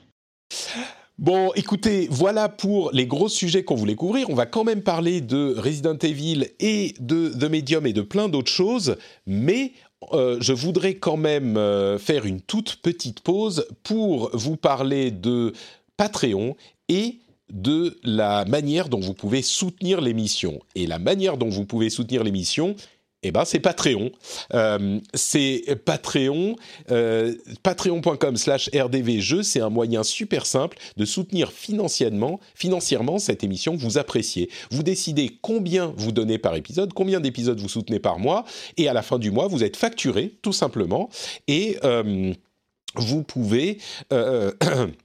Bon, écoutez, voilà pour les gros sujets qu'on voulait couvrir. On va quand même parler de Resident Evil et de The Medium et de plein d'autres choses, mais... Euh, je voudrais quand même euh, faire une toute petite pause pour vous parler de Patreon et de la manière dont vous pouvez soutenir l'émission. Et la manière dont vous pouvez soutenir l'émission, eh ben, c'est Patreon. Euh, c'est Patreon, euh, patreon.com slash rdvjeux. C'est un moyen super simple de soutenir financièrement, financièrement cette émission que vous appréciez. Vous décidez combien vous donnez par épisode, combien d'épisodes vous soutenez par mois, et à la fin du mois, vous êtes facturé, tout simplement, et euh, vous pouvez... Euh,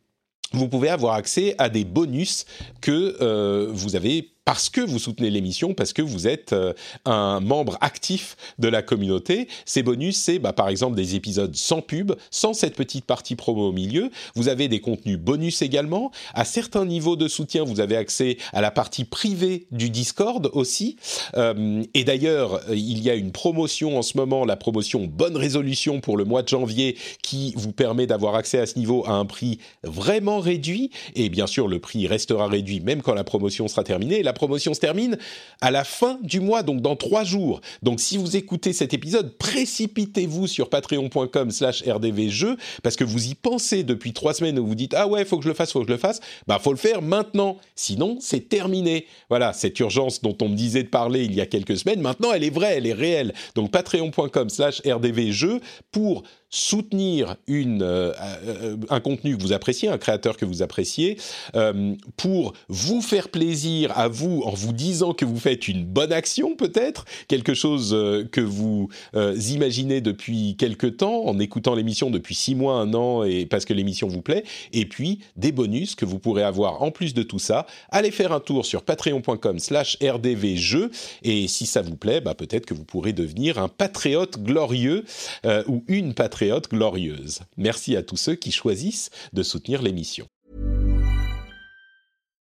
vous pouvez avoir accès à des bonus que euh, vous avez parce que vous soutenez l'émission, parce que vous êtes euh, un membre actif de la communauté. Ces bonus, c'est bah, par exemple des épisodes sans pub, sans cette petite partie promo au milieu. Vous avez des contenus bonus également. À certains niveaux de soutien, vous avez accès à la partie privée du Discord aussi. Euh, et d'ailleurs, il y a une promotion en ce moment, la promotion Bonne Résolution pour le mois de janvier, qui vous permet d'avoir accès à ce niveau à un prix vraiment réduit. Et bien sûr, le prix restera réduit même quand la promotion sera terminée. La promotion se termine à la fin du mois, donc dans trois jours. Donc si vous écoutez cet épisode, précipitez-vous sur patreon.com slash rdvjeux, parce que vous y pensez depuis trois semaines, où vous dites « Ah ouais, faut que je le fasse, faut que je le fasse », bah faut le faire maintenant, sinon c'est terminé. Voilà, cette urgence dont on me disait de parler il y a quelques semaines, maintenant elle est vraie, elle est réelle. Donc patreon.com slash rdvjeux pour soutenir une, euh, euh, un contenu que vous appréciez, un créateur que vous appréciez, euh, pour vous faire plaisir à vous en vous disant que vous faites une bonne action peut-être, quelque chose euh, que vous euh, imaginez depuis quelque temps, en écoutant l'émission depuis six mois, un an, et parce que l'émission vous plaît, et puis des bonus que vous pourrez avoir en plus de tout ça. Allez faire un tour sur patreon.com slash rdvjeux, et si ça vous plaît, bah, peut-être que vous pourrez devenir un patriote glorieux, euh, ou une patriote glorieuse. Merci à tous ceux qui choisissent de soutenir l'émission.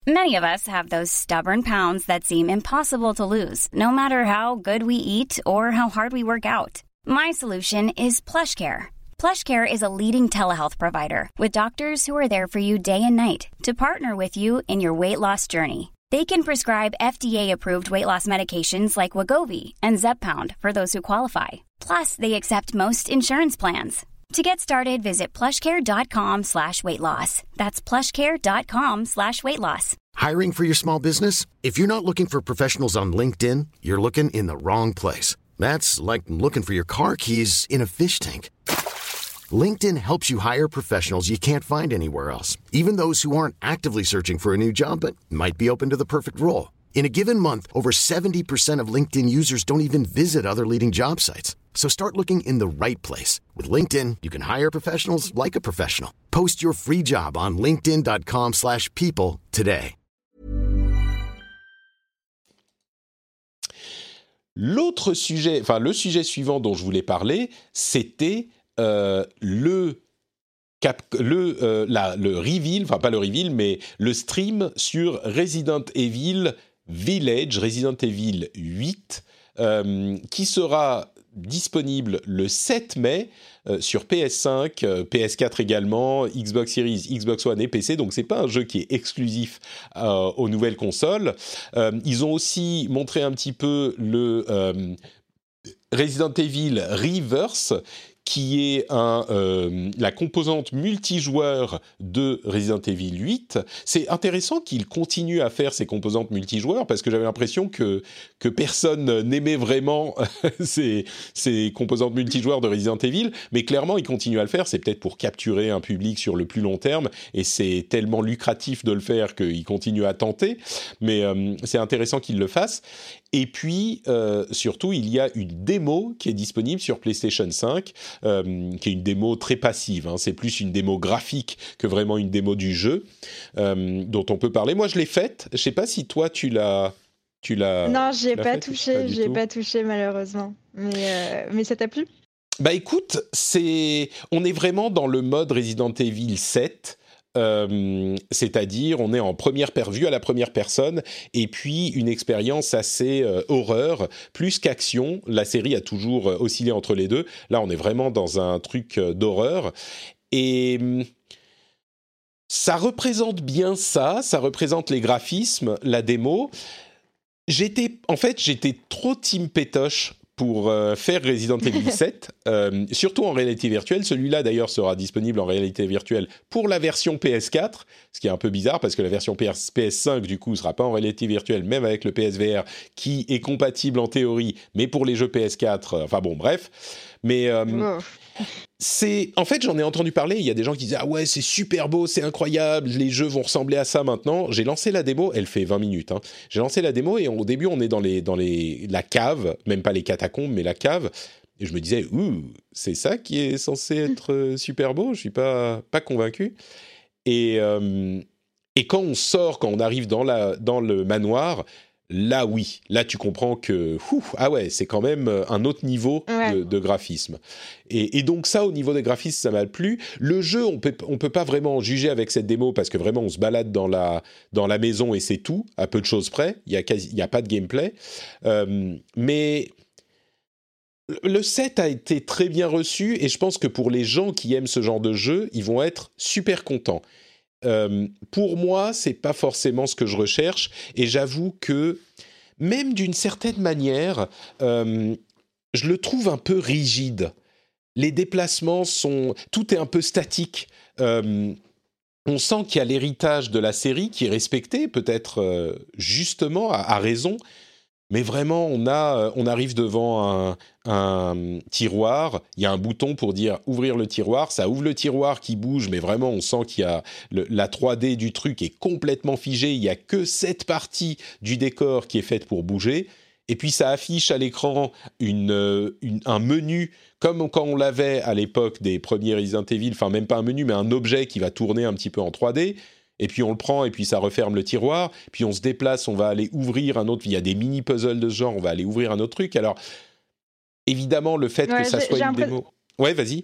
Many of us have those stubborn pounds that seem impossible to lose, no matter how good we eat or how hard we work out. My solution is PlushCare. PlushCare is a leading telehealth provider with doctors who are there for you day and night to partner with you in your weight loss journey. They can prescribe F D A-approved weight loss medications like Wegovy and Zepbound for those who qualify. Plus, they accept most insurance plans. To get started, visit plushcare.com slash weight loss. That's plushcare.com slash weight loss. Hiring for your small business? If you're not looking for professionals on LinkedIn, you're looking in the wrong place. That's like looking for your car keys in a fish tank. LinkedIn helps you hire professionals you can't find anywhere else, even those who aren't actively searching for a new job but might be open to the perfect role. In a given month, over seventy percent of LinkedIn users don't even visit other leading job sites. So start looking in the right place. With LinkedIn, you can hire professionals like a professional. Post your free job on linkedin.com slash people today. L'autre sujet, enfin le sujet suivant dont je voulais parler, c'était euh, le... Cap, le, euh, la, le reveal, enfin pas le reveal, mais le stream sur Resident Evil Village, Resident Evil huit, euh, qui sera disponible le sept mai euh, sur P S cinq, euh, P S quatre également, Xbox Series, Xbox One et P C. Donc c'est pas un jeu qui est exclusif euh, aux nouvelles consoles. Euh, ils ont aussi montré un petit peu le euh, Resident Evil Reverse, qui est un, euh, la composante multijoueur de Resident Evil huit. C'est intéressant qu'il continue à faire ces composantes multijoueurs, parce que j'avais l'impression que, que personne n'aimait vraiment ces, ces composantes multijoueurs de Resident Evil, mais clairement, il continue à le faire. C'est peut-être pour capturer un public sur le plus long terme, et c'est tellement lucratif de le faire qu'il continue à tenter, mais euh, c'est intéressant qu'il le fasse. Et puis, euh, surtout, il y a une démo qui est disponible sur PlayStation cinq, euh, qui est une démo très passive. Hein. C'est plus une démo graphique que vraiment une démo du jeu, euh, dont on peut parler. Moi, je l'ai faite. Je ne sais pas si toi, tu l'as... Tu l'as non, je n'y ai pas faite, touché. Je n'y ai pas touché, malheureusement. Mais, euh, mais ça t'a plu ? Bah écoute, c'est... on est vraiment dans le mode Resident Evil sept. Euh, c'est-à-dire on est en première per- vue à la première personne, et puis une expérience assez euh, horreur plus qu'action. La série a toujours euh, oscillé entre les deux. Là on est vraiment dans un truc euh, d'horreur, et euh, ça représente bien ça, ça représente les graphismes, la démo. J'étais, en fait j'étais trop team pétoche pour euh, faire Resident Evil sept, euh, surtout en réalité virtuelle. Celui-là, d'ailleurs, sera disponible en réalité virtuelle pour la version P S quatre, ce qui est un peu bizarre, parce que la version P S cinq, du coup, ne sera pas en réalité virtuelle, même avec le P S V R, qui est compatible en théorie, mais pour les jeux P S quatre, euh, enfin bon, bref. Mais euh, oh. c'est... En fait, j'en ai entendu parler, il y a des gens qui disaient « Ah ouais, c'est super beau, c'est incroyable, les jeux vont ressembler à ça maintenant ». J'ai lancé la démo, elle fait vingt minutes. Hein. J'ai lancé la démo, et au début, on est dans, les, dans les, la cave, même pas les catacombes, mais la cave. Et je me disais « Ouh, c'est ça qui est censé être super beau ?» Je suis pas, pas convaincu. Et, euh, et quand on sort, quand on arrive dans, la, dans le manoir... Là, oui. Là, tu comprends que... Ouf, ah ouais, c'est quand même un autre niveau ouais. de, de graphisme. Et, et donc ça, au niveau des graphismes, ça m'a plu. Le jeu, on peut, on peut pas vraiment juger avec cette démo, parce que vraiment, on se balade dans la, dans la maison et c'est tout, à peu de choses près. Il y a quasi, il y a pas de gameplay. Euh, mais... Le set a été très bien reçu, et je pense que pour les gens qui aiment ce genre de jeu, ils vont être super contents. Euh, pour moi, c'est pas forcément ce que je recherche, et j'avoue que même d'une certaine manière, euh, je le trouve un peu rigide. Les déplacements sont, tout est un peu statique. Euh, on sent qu'il y a l'héritage de la série qui est respecté, peut-être euh, justement à, à raison. Mais vraiment, on, a, on arrive devant un, un tiroir, il y a un bouton pour dire « ouvrir le tiroir », ça ouvre le tiroir qui bouge, mais vraiment, on sent qu'il y a le, la trois D du truc est complètement figée, il n'y a que cette partie du décor qui est faite pour bouger, et puis ça affiche à l'écran une, une, un menu, comme quand on l'avait à l'époque des premiers Resident Evil, enfin même pas un menu, mais un objet qui va tourner un petit peu en trois D, et puis on le prend, et puis ça referme le tiroir, puis on se déplace, on va aller ouvrir un autre, il y a des mini-puzzles de ce genre, on va aller ouvrir un autre truc. Alors, évidemment, le fait ouais, que ça soit une impré... démo... Ouais, vas-y.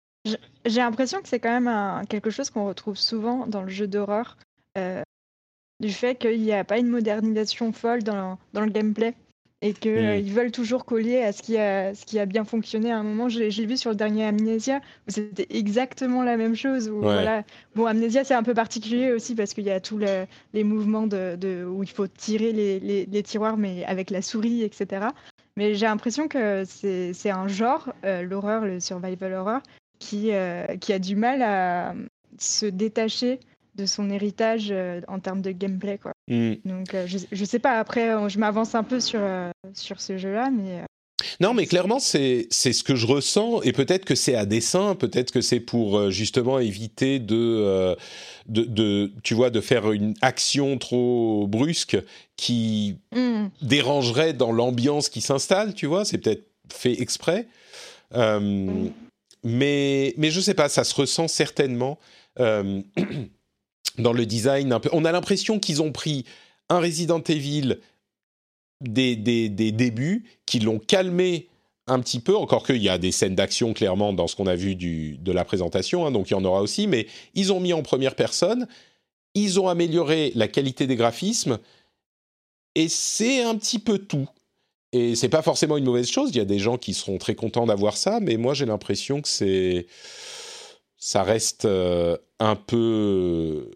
J'ai l'impression que c'est quand même un, quelque chose qu'on retrouve souvent dans le jeu d'horreur. Euh, du fait qu'il n'y a pas une modernisation folle dans, dans le gameplay et qu'ils euh, Mm. veulent toujours coller à ce qui a, ce qui a bien fonctionné à un moment. Je, l'ai- je l'ai vu sur le dernier Amnesia où c'était exactement la même chose. Où, Ouais. voilà. Bon, Amnesia, c'est un peu particulier aussi parce qu'il y a tous le- les mouvements de, de- où il faut tirer les, les- les tiroirs, mais avec la souris, et cetera. Mais j'ai l'impression que c'est, c'est un genre, euh, l'horreur, le survival horror, qui, euh, qui a du mal à se détacher de son héritage euh, en termes de gameplay, quoi. Mm. Donc, euh, je, je sais pas, après, euh, je m'avance un peu sur, euh, sur ce jeu-là, mais... euh, Non, mais clairement, c'est c'est ce que je ressens, et peut-être que c'est à dessein, peut-être que c'est pour euh, justement éviter de, euh, de, de, tu vois, de faire une action trop brusque qui hmm, dérangerait dans l'ambiance qui s'installe, tu vois, c'est peut-être fait exprès. Euh, hmm. mais, mais je sais pas, ça se ressent certainement euh, dans le design un peu. On a l'impression qu'ils ont pris un Resident Evil des, des, des débuts, qui l'ont calmé un petit peu, encore qu'il y a des scènes d'action clairement dans ce qu'on a vu du, de la présentation, hein, donc il y en aura aussi, mais ils ont mis en première personne, ils ont amélioré la qualité des graphismes, et c'est un petit peu tout. Et c'est pas forcément une mauvaise chose, il y a des gens qui seront très contents d'avoir ça, mais moi j'ai l'impression que c'est... ça reste euh, un peu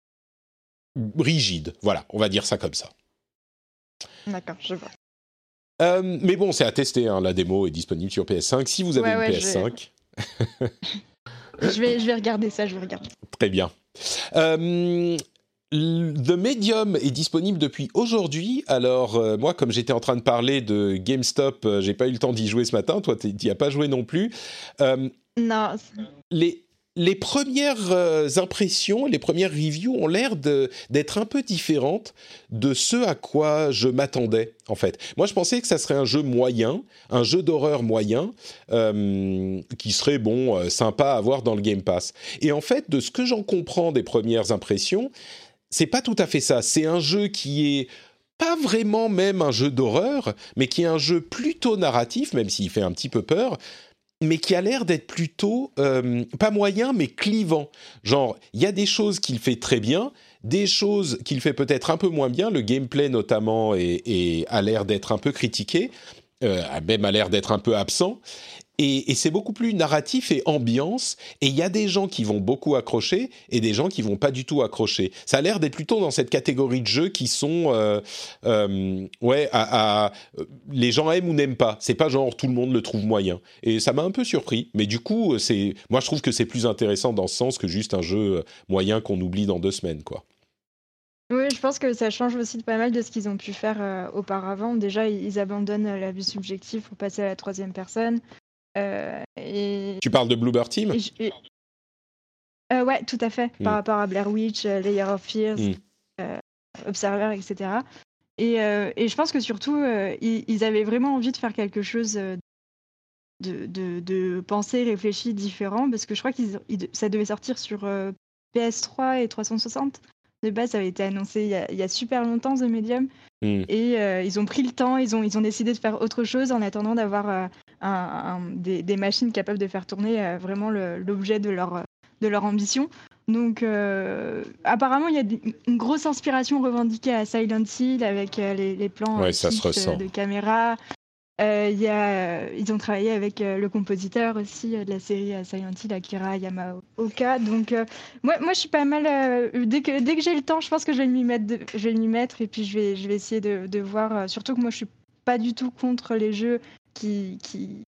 rigide, voilà, on va dire ça comme ça. D'accord, je vois. Euh, mais bon, c'est à tester, hein. La démo est disponible sur P S cinq. Si vous avez Ouais, une ouais, P S cinq, je vais, je vais regarder ça, je vais regarder. très bien. Euh, The Medium est disponible depuis aujourd'hui. Alors, euh, moi, comme j'étais en train de parler de GameStop, euh, j'ai pas eu le temps d'y jouer ce matin. Toi, tu n'y as pas joué non plus. Euh, Non, c'est- les, les premières euh, impressions, les premières reviews ont l'air de, d'être un peu différentes de ce à quoi je m'attendais, en fait. Moi, je pensais que ça serait un jeu moyen, un jeu d'horreur moyen, euh, qui serait, bon, euh, sympa à avoir dans le Game Pass. Et en fait, de ce que j'en comprends des premières impressions, c'est pas tout à fait ça. C'est un jeu qui est pas vraiment même un jeu d'horreur, mais qui est un jeu plutôt narratif, même s'il fait un petit peu peur, mais qui a l'air d'être plutôt, euh, pas moyen, mais clivant. Genre, il y a des choses qu'il fait très bien, des choses qu'il fait peut-être un peu moins bien, le gameplay notamment est, est, a l'air d'être un peu critiqué, euh, même a l'air d'être un peu absent, et, et c'est beaucoup plus narratif et ambiance, et il y a des gens qui vont beaucoup accrocher, et des gens qui vont pas du tout accrocher. Ça a l'air d'être plutôt dans cette catégorie de jeux qui sont, euh, euh, ouais, à, à, les gens aiment ou n'aiment pas. C'est pas genre tout le monde le trouve moyen. Et ça m'a un peu surpris, mais du coup, c'est, moi je trouve que c'est plus intéressant dans ce sens que juste un jeu moyen qu'on oublie dans deux semaines, quoi. Oui, je pense que ça change aussi de pas mal de ce qu'ils ont pu faire euh, auparavant. Déjà, ils, ils abandonnent euh, la vue subjective pour passer à la troisième personne. Euh, et, Tu parles de Bloober Team? et je- et- euh, ouais, tout à fait. Par Mm. rapport à Blair Witch, euh, Layer of Fears, Mm. euh, Observer, et cetera. Et, euh, et je pense que surtout, euh, ils, ils avaient vraiment envie de faire quelque chose euh, de, de, de pensé, réfléchi, différent, parce que je crois que ça devait sortir sur euh, P S trois et trois cent soixante. De base, ça avait été annoncé il y a, il y a super longtemps, The Medium. Mm. Et euh, ils ont pris le temps, ils ont, ils ont décidé de faire autre chose en attendant d'avoir euh, un, un- des, des machines capables de faire tourner euh, vraiment le- l'objet de leur, de leur ambition. Donc, euh, apparemment, il y a des- une grosse inspiration revendiquée à Silent Hill avec euh, les, les plans Ouais, euh, ça se fixes ressent. euh, de caméra. Euh, il y a, euh, ils ont travaillé avec euh, le compositeur aussi euh, de la série euh, Silent Hill, Akira Yamaoka. Donc, euh, moi, moi, je suis pas mal. euh, dès que, dès que j'ai le temps, je pense que je vais m'y mettre, de- je vais m'y mettre et puis je vais, je vais essayer de, de voir. euh, surtout que moi, je suis pas du tout contre les jeux qui, qui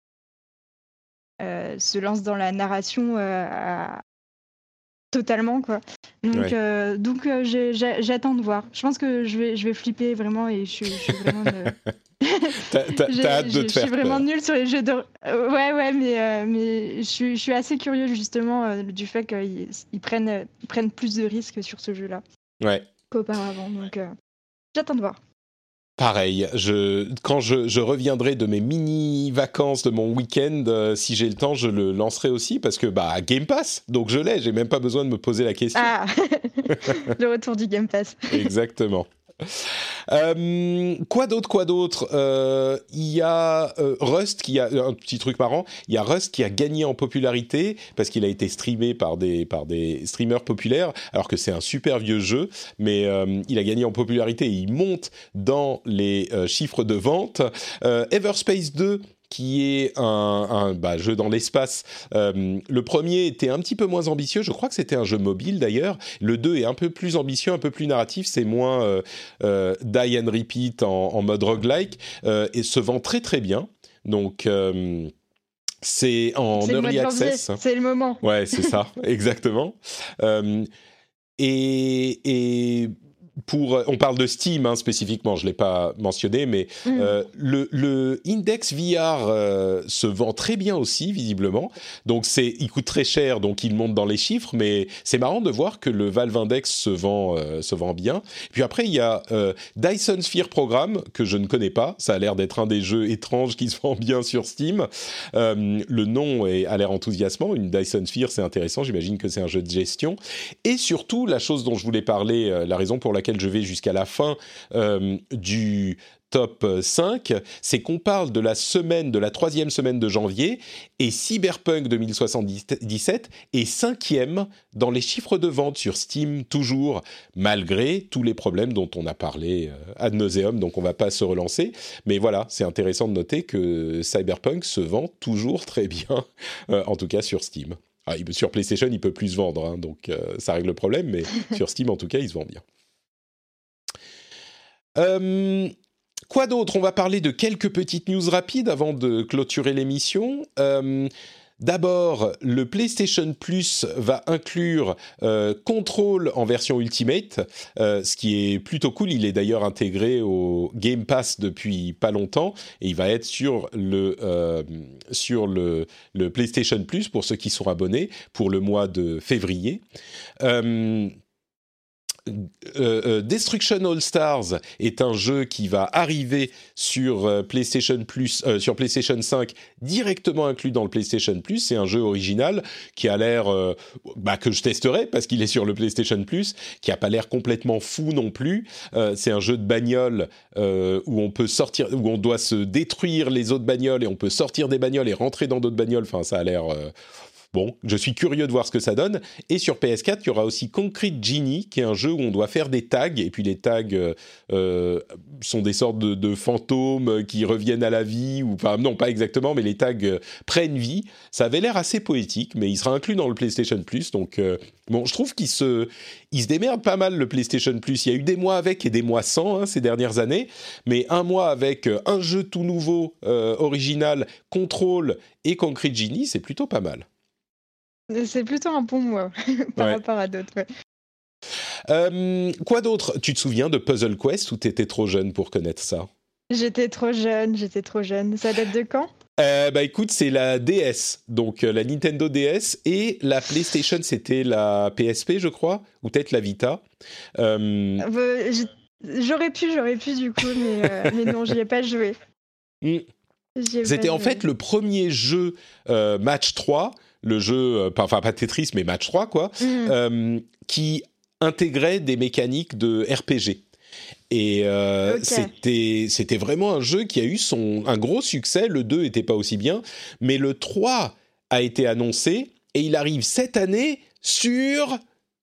euh, se lancent dans la narration euh, à- totalement, quoi. Donc, Ouais. euh, donc euh, j'ai- j'ai- j'attends de voir. Je pense que je vais, je vais flipper vraiment et je, suis- je suis vraiment. de- T'as, t'as- Je, t'as hâte de je- te je suis faire vraiment peur. nulle sur les jeux de... Euh, ouais, ouais, mais, euh, mais je, suis, je suis assez curieuse justement euh, du fait qu'ils ils prennent, euh, ils prennent plus de risques sur ce jeu-là Ouais. qu'auparavant. Donc, euh, j'attends de voir. Pareil, je, quand je, je reviendrai de mes mini-vacances, de mon week-end, euh, si j'ai le temps, je le lancerai aussi, parce que bah Game Pass, donc je l'ai, j'ai même pas besoin de me poser la question. Ah Le retour du Game Pass. Exactement. Euh, quoi d'autre, quoi d'autre euh, Il y a euh, Rust qui a un petit truc marrant. Il y a Rust qui a gagné en popularité parce qu'il a été streamé par des par des streamers populaires, alors que c'est un super vieux jeu. Mais euh, il a gagné en popularité et il monte dans les euh, chiffres de vente. Euh, Everspace deux, qui est un, un bah, jeu dans l'espace. Euh, le premier était un petit peu moins ambitieux, je crois que c'était un jeu mobile d'ailleurs. Le deux est un peu plus ambitieux, un peu plus narratif, c'est moins euh, euh, die and repeat en, en mode roguelike, euh, et se vend très très bien. Donc... Euh, c'est en c'est early access. Janvier, c'est le moment. Ouais, c'est ça, exactement. Euh, et... et Pour, on parle de Steam hein, spécifiquement, je ne l'ai pas mentionné, mais mmh. euh, le, le Index V R euh, se vend très bien aussi, visiblement. Donc, c'est, il coûte très cher, donc il monte dans les chiffres, mais c'est marrant de voir que le Valve Index se vend, euh, se vend bien. Puis après, il y a euh, Dyson Sphere Program, que je ne connais pas. Ça a l'air d'être un des jeux étranges qui se vend bien sur Steam. Euh, le nom est, a l'air enthousiasmant. Une Dyson Sphere, c'est intéressant. J'imagine que c'est un jeu de gestion. Et surtout, la chose dont je voulais parler, euh, la raison pour laquelle je vais jusqu'à la fin euh, du top cinq, c'est qu'on parle de la semaine, de la troisième semaine de janvier, et Cyberpunk deux mille soixante-dix-sept est cinquième dans les chiffres de vente sur Steam, toujours, malgré tous les problèmes dont on a parlé euh, ad nauseum, donc on ne va pas se relancer. Mais voilà, c'est intéressant de noter que Cyberpunk se vend toujours très bien, euh, en tout cas sur Steam. Ah, sur PlayStation, il peut plus se vendre, hein, donc euh, ça règle le problème, mais sur Steam, en tout cas, il se vend bien. Euh, quoi d'autre ? On va parler de quelques petites news rapides avant de clôturer l'émission. Euh, d'abord, le PlayStation Plus va inclure euh, Control en version Ultimate, euh, ce qui est plutôt cool. Il est d'ailleurs intégré au Game Pass depuis pas longtemps et il va être sur le, euh, sur le, le PlayStation Plus pour ceux qui sont abonnés pour le mois de février. Euh, Euh, euh, Destruction All Stars est un jeu qui va arriver sur euh, PlayStation Plus, euh, sur PlayStation cinq, directement inclus dans le PlayStation Plus. C'est un jeu original qui a l'air, euh, bah, que je testerai parce qu'il est sur le PlayStation Plus, qui a pas l'air complètement fou non plus. Euh, c'est un jeu de bagnole euh, où on peut sortir, où on doit se détruire les autres bagnoles et on peut sortir des bagnoles et rentrer dans d'autres bagnoles. Enfin, ça a l'air euh, Bon, je suis curieux de voir ce que ça donne. Et sur P S quatre, il y aura aussi Concrete Genie, qui est un jeu où on doit faire des tags. Et puis les tags euh, sont des sortes de, de fantômes qui reviennent à la vie. Ou, enfin, non, pas exactement, mais les tags euh, prennent vie. Ça avait l'air assez poétique, mais il sera inclus dans le PlayStation Plus. Donc, euh, bon, je trouve qu'il se, il se démerde pas mal, le PlayStation Plus. Il y a eu des mois avec et des mois sans hein, ces dernières années. Mais un mois avec un jeu tout nouveau, euh, original, Control et Concrete Genie, c'est plutôt pas mal. C'est plutôt un bon mois par ouais. rapport à d'autres. Ouais. Euh, quoi d'autre ? Tu te souviens de Puzzle Quest ou t'étais trop jeune pour connaître ça ? J'étais trop jeune, j'étais trop jeune. Ça date de quand ? euh, Bah écoute, c'est la D S, donc euh, la Nintendo D S, et la PlayStation, c'était la P S P, je crois, ou peut-être la Vita. Euh... Euh, j'aurais pu, j'aurais pu du coup, mais, euh, mais non, j'y ai pas joué. Mm. C'était en fait le premier jeu euh, Match trois, le jeu, euh, enfin pas Tetris, mais Match trois, quoi, mmh. euh, qui intégrait des mécaniques de R P G. Et euh, okay. c'était, c'était vraiment un jeu qui a eu son, un gros succès. Le deux n'était pas aussi bien, mais le trois a été annoncé et il arrive cette année sur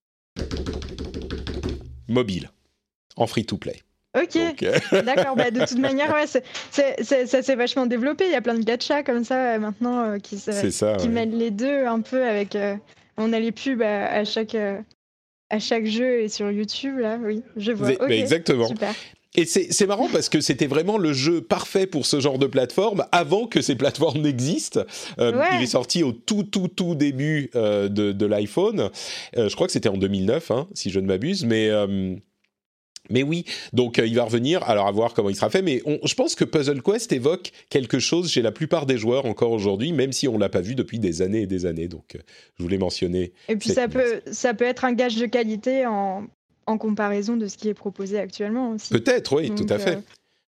mobile, en free-to-play. Ok, Donc, euh... d'accord. Bah, de toute manière, ouais, c'est, c'est, c'est, ça s'est vachement développé. Il y a plein de gachas comme ça euh, maintenant euh, qui, se, ça, qui ouais. mêlent les deux un peu avec. Euh, on a les pubs à, à chaque euh, à chaque jeu et sur YouTube là. Oui, je vois. C'est, okay, exactement. Super. Et c'est, c'est marrant parce que c'était vraiment le jeu parfait pour ce genre de plateforme avant que ces plateformes n'existent. Euh, ouais. Il est sorti au tout, tout, tout début euh, de, de l'iPhone. Euh, je crois que c'était en deux mille neuf, hein, si je ne m'abuse. Mais, euh, mais oui, donc euh, il va revenir. Alors à voir comment il sera fait. Mais on, je pense que Puzzle Quest évoque quelque chose chez la plupart des joueurs encore aujourd'hui, même si on ne l'a pas vu depuis des années et des années. Donc euh, je voulais mentionner. Et puis ça peut, ça peut être un gage de qualité en... en comparaison de ce qui est proposé actuellement aussi. Peut-être, oui, Donc, tout à fait. Euh,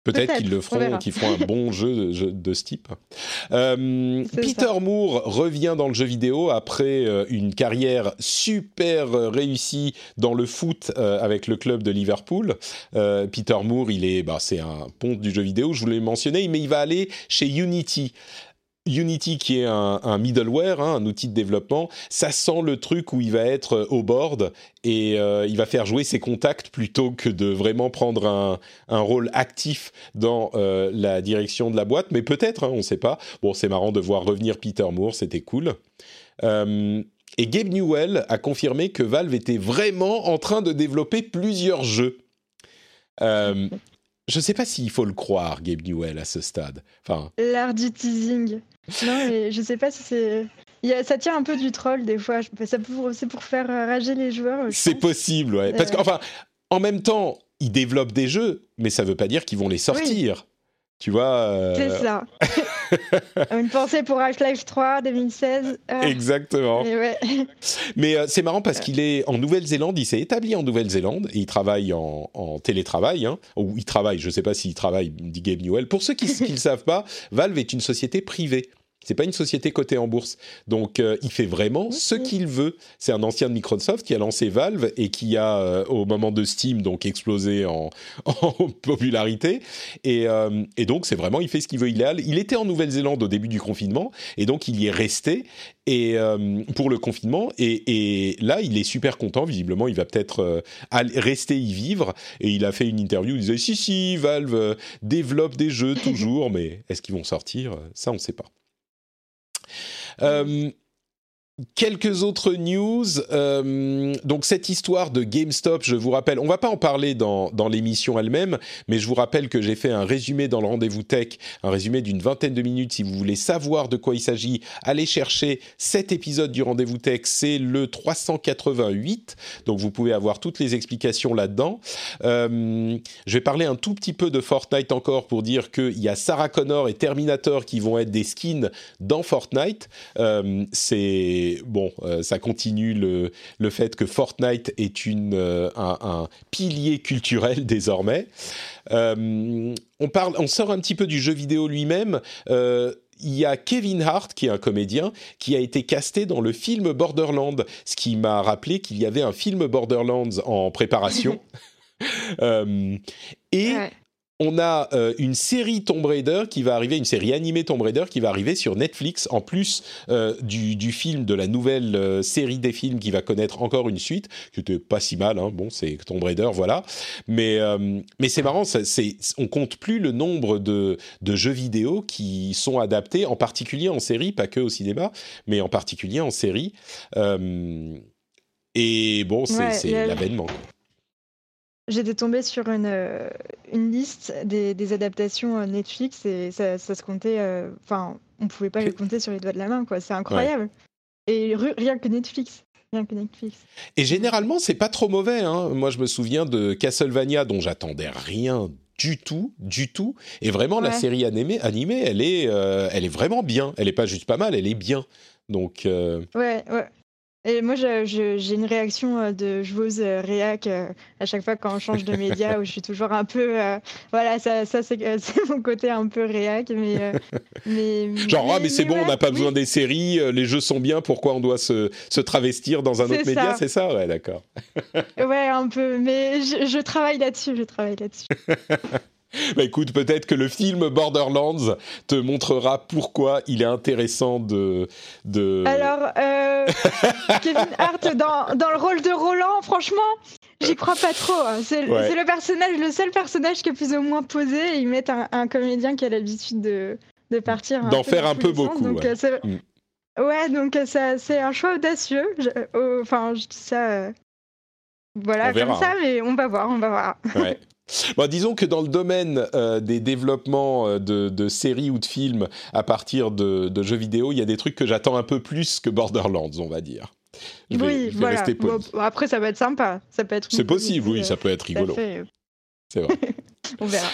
Peut-être, Peut-être qu'ils le feront, qu'ils feront un bon jeu de, jeu de ce type. Euh, Peter ça. Moore revient dans le jeu vidéo après euh, une carrière super réussie dans le foot euh, avec le club de Liverpool. Euh, Peter Moore, il est, bah, c'est un ponte du jeu vidéo, je vous l'ai mentionné, mais il va aller chez Unity. Unity qui est un, un middleware, hein, un outil de développement, ça sent le truc où il va être au board et euh, il va faire jouer ses contacts plutôt que de vraiment prendre un, un rôle actif dans euh, la direction de la boîte, mais peut-être, hein, on ne sait pas. Bon, c'est marrant de voir revenir Peter Moore, c'était cool. Euh, et Gabe Newell a confirmé que Valve était vraiment en train de développer plusieurs jeux. Euh, je ne sais pas s'il faut le croire, Gabe Newell, à ce stade. Enfin... L'art du teasing. Non, mais je sais pas si c'est... Il y a, ça tient un peu du troll, des fois. Ça pour, c'est pour faire rager les joueurs. C'est pense. possible, ouais. Euh... Parce qu'enfin, en même temps, ils développent des jeux, mais ça veut pas dire qu'ils vont les sortir. Oui. Tu vois euh... C'est ça. Une pensée pour Half-Life trois deux mille seize. Euh... Exactement. Mais, ouais. mais euh, c'est marrant parce qu'il est en Nouvelle-Zélande, il s'est établi en Nouvelle-Zélande et il travaille en, en télétravail. Hein, ou il travaille, je ne sais pas s'il travaille, dit Gabe Newell. Pour ceux qui ne le savent pas, Valve est une société privée. C'est pas une société cotée en bourse. Donc, euh, il fait vraiment okay. ce qu'il veut. C'est un ancien de Microsoft qui a lancé Valve et qui a, euh, au moment de Steam, donc explosé en, en popularité. Et, euh, et donc, c'est vraiment, il fait ce qu'il veut. Il, est, il était en Nouvelle-Zélande au début du confinement et donc il y est resté et, euh, pour le confinement. Et, et là, il est super content. Visiblement, il va peut-être euh, aller, rester y vivre. Et il a fait une interview où il disait « Si, si, Valve euh, développe des jeux toujours, mais est-ce qu'ils vont sortir ? Ça, on ne sait pas. » Euh, quelques autres news. Euh, donc cette histoire de GameStop, je vous rappelle, on va pas en parler dans, dans l'émission elle-même, mais je vous rappelle que j'ai fait un résumé dans le Rendez-vous Tech, un résumé d'une vingtaine de minutes. Si vous voulez savoir de quoi il s'agit, allez chercher cet épisode du Rendez-vous Tech, c'est le trois cent quatre-vingt-huit, donc vous pouvez avoir toutes les explications là-dedans. Euh, je vais parler un tout petit peu de Fortnite encore pour dire qu'il y a Sarah Connor et Terminator qui vont être des skins dans Fortnite. Euh, c'est Bon, euh, ça continue le, le fait que Fortnite est une, euh, un, un pilier culturel désormais. Euh, on, parle, on sort un petit peu du jeu vidéo lui-même. Euh, il y a Kevin Hart, qui est un comédien, qui a été casté dans le film Borderlands, ce qui m'a rappelé qu'il y avait un film Borderlands en préparation. euh, et... Ouais. On a euh, une série Tomb Raider qui va arriver, une série animée Tomb Raider qui va arriver sur Netflix, en plus euh, du, du film, de la nouvelle euh, série des films qui va connaître encore une suite, qui était pas si mal, hein, bon, c'est Tomb Raider, voilà. Mais, euh, mais c'est marrant, ça, c'est, on compte plus le nombre de, de jeux vidéo qui sont adaptés, en particulier en série, pas que au cinéma, mais en particulier en série. Euh, et bon, c'est, ouais, c'est a... l'avènement, quoi. J'étais tombée sur une, euh, une liste des, des adaptations Netflix et ça, ça se comptait... Enfin, euh, on ne pouvait pas les compter sur les doigts de la main, quoi. C'est incroyable. Ouais. Et rien que Netflix. Rien que Netflix. Et généralement, c'est pas trop mauvais. Hein. Moi, je me souviens de Castlevania, dont j'attendais rien du tout, du tout. Et vraiment, ouais. la série animée, animée elle, est, euh, elle est vraiment bien. Elle n'est pas juste pas mal, elle est bien. Donc... Euh... Ouais, ouais. Et moi, je, je, j'ai une réaction de joueuse réac euh, à chaque fois quand on change de média, où je suis toujours un peu... Euh, voilà, ça, ça c'est, euh, c'est mon côté un peu réac, mais... Euh, mais Genre, mais, ah, mais c'est mais bon, ouais, on n'a pas oui. besoin des séries, les jeux sont bien, pourquoi on doit se, se travestir dans un c'est autre ça. média, c'est ça ? Ouais, d'accord. Ouais, un peu, mais je, je travaille là-dessus, je travaille là-dessus. Bah écoute, peut-être que le film Borderlands te montrera pourquoi il est intéressant de... de... Alors, euh, Kevin Hart dans, dans le rôle de Roland, franchement, j'y crois pas trop. C'est, ouais. c'est le personnage, le seul personnage qui est plus ou moins posé, et ils mettent un, un comédien qui a l'habitude de, de partir... D'en peu faire un peu beaucoup, donc, ouais. C'est... Mm. Ouais, donc ça, c'est un choix audacieux. Je, euh, enfin, je dis ça... Euh, voilà, on comme verra, ça, hein. Mais on va voir, on va voir. Ouais. Bon, disons que dans le domaine euh, des développements de, de séries ou de films à partir de, de jeux vidéo, il y a des trucs que j'attends un peu plus que Borderlands, on va dire. Je vais, oui, je vais voilà. rester poli. Bon, après, ça va être sympa. Ça peut être c'est possible, oui, euh, ça peut être rigolo. Fait... C'est vrai. On verra.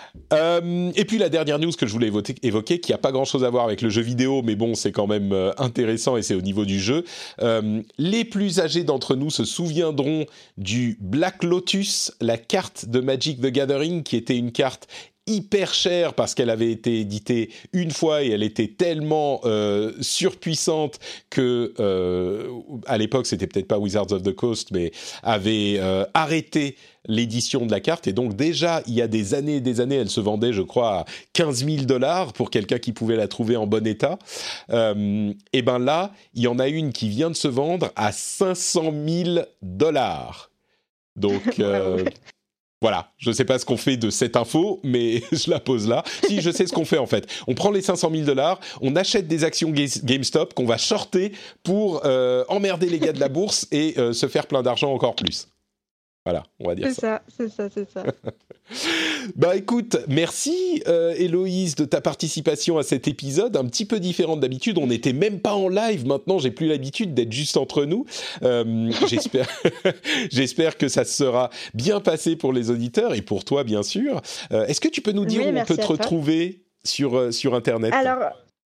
Euh, et puis la dernière news que je voulais évoquer, évoquer qui n'a pas grand-chose à voir avec le jeu vidéo, mais bon, c'est quand même euh, intéressant et c'est au niveau du jeu. Euh, les plus âgés d'entre nous se souviendront du Black Lotus, la carte de Magic the Gathering, qui était une carte hyper chère parce qu'elle avait été éditée une fois et elle était tellement euh, surpuissante que, euh, à l'époque, c'était peut-être pas Wizards of the Coast, mais avait euh, arrêté l'édition de la carte. Et donc déjà, il y a des années et des années, elle se vendait, je crois, à quinze mille dollars pour quelqu'un qui pouvait la trouver en bon état. Euh, et ben là, il y en a une qui vient de se vendre à cinq cent mille dollars. Donc... Euh, Voilà, je ne sais pas ce qu'on fait de cette info, mais je la pose là. Si, je sais ce qu'on fait en fait. On prend les cinq cent mille dollars, on achète des actions GameStop qu'on va shorter pour euh, emmerder les gars de la bourse et euh, se faire plein d'argent encore plus. Voilà, on va dire c'est ça. C'est ça, c'est ça, c'est ça. Bah écoute, merci euh, Héloïse de ta participation à cet épisode, un petit peu différent d'habitude. On n'était même pas en live, maintenant j'ai plus l'habitude d'être juste entre nous. Euh, j'espère, j'espère que ça sera bien passé pour les auditeurs et pour toi bien sûr. Euh, est-ce que tu peux nous dire oui, où on peut te retrouver sur, euh, sur Internet ? Alors...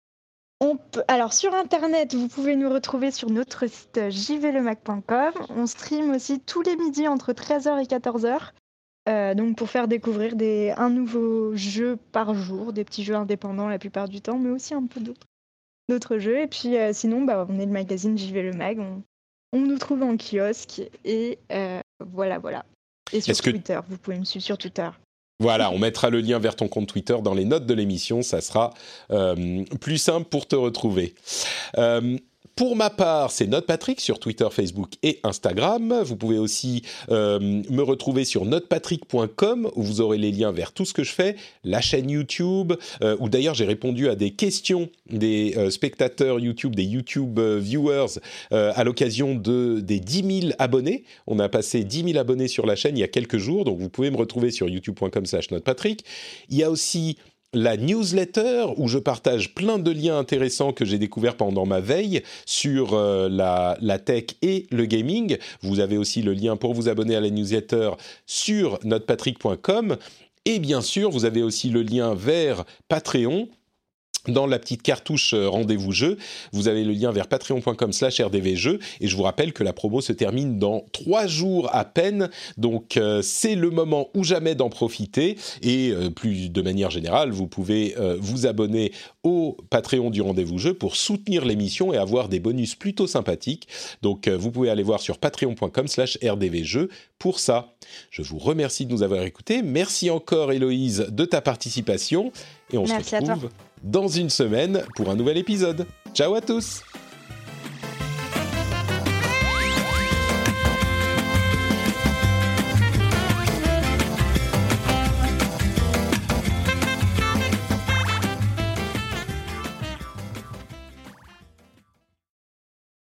On peut... Alors, sur Internet, vous pouvez nous retrouver sur notre site j v le mac point com. On stream aussi tous les midis entre treize heures et quatorze heures. Euh, donc, pour faire découvrir des... un nouveau jeu par jour, des petits jeux indépendants la plupart du temps, mais aussi un peu d'autres, d'autres jeux. Et puis, euh, sinon, bah, on est le magazine J V le Mag. On, on nous trouve en kiosque. Et euh, voilà, voilà. Et sur Est-ce Twitter, que... vous pouvez me suivre sur Twitter. Voilà, on mettra le lien vers ton compte Twitter dans les notes de l'émission, ça sera euh, plus simple pour te retrouver. Euh, Pour ma part, c'est NotePatrick sur Twitter, Facebook et Instagram. Vous pouvez aussi euh, me retrouver sur notepatrick point com où vous aurez les liens vers tout ce que je fais, la chaîne YouTube, euh, où d'ailleurs j'ai répondu à des questions des euh, spectateurs YouTube, des YouTube euh, viewers euh, à l'occasion de, des dix mille abonnés. On a passé dix mille abonnés sur la chaîne il y a quelques jours, donc vous pouvez me retrouver sur youtube point com slash notepatrick. Il y a aussi la newsletter où je partage plein de liens intéressants que j'ai découverts pendant ma veille sur euh, la, la tech et le gaming. Vous avez aussi le lien pour vous abonner à la newsletter sur notepatrick point com. Et bien sûr, vous avez aussi le lien vers Patreon. Dans la petite cartouche rendez-vous jeu, vous avez le lien vers patreon point com slash r d v jeux et je vous rappelle que la promo se termine dans trois jours à peine, donc euh, c'est le moment ou jamais d'en profiter et euh, plus de manière générale, vous pouvez euh, vous abonner au Patreon du rendez-vous jeu pour soutenir l'émission et avoir des bonus plutôt sympathiques. Donc euh, vous pouvez aller voir sur patreon point com slash r d v jeux pour ça. Je vous remercie de nous avoir écoutés. Merci encore Héloïse de ta participation et on Merci se retrouve dans une semaine pour un nouvel épisode. Ciao à tous!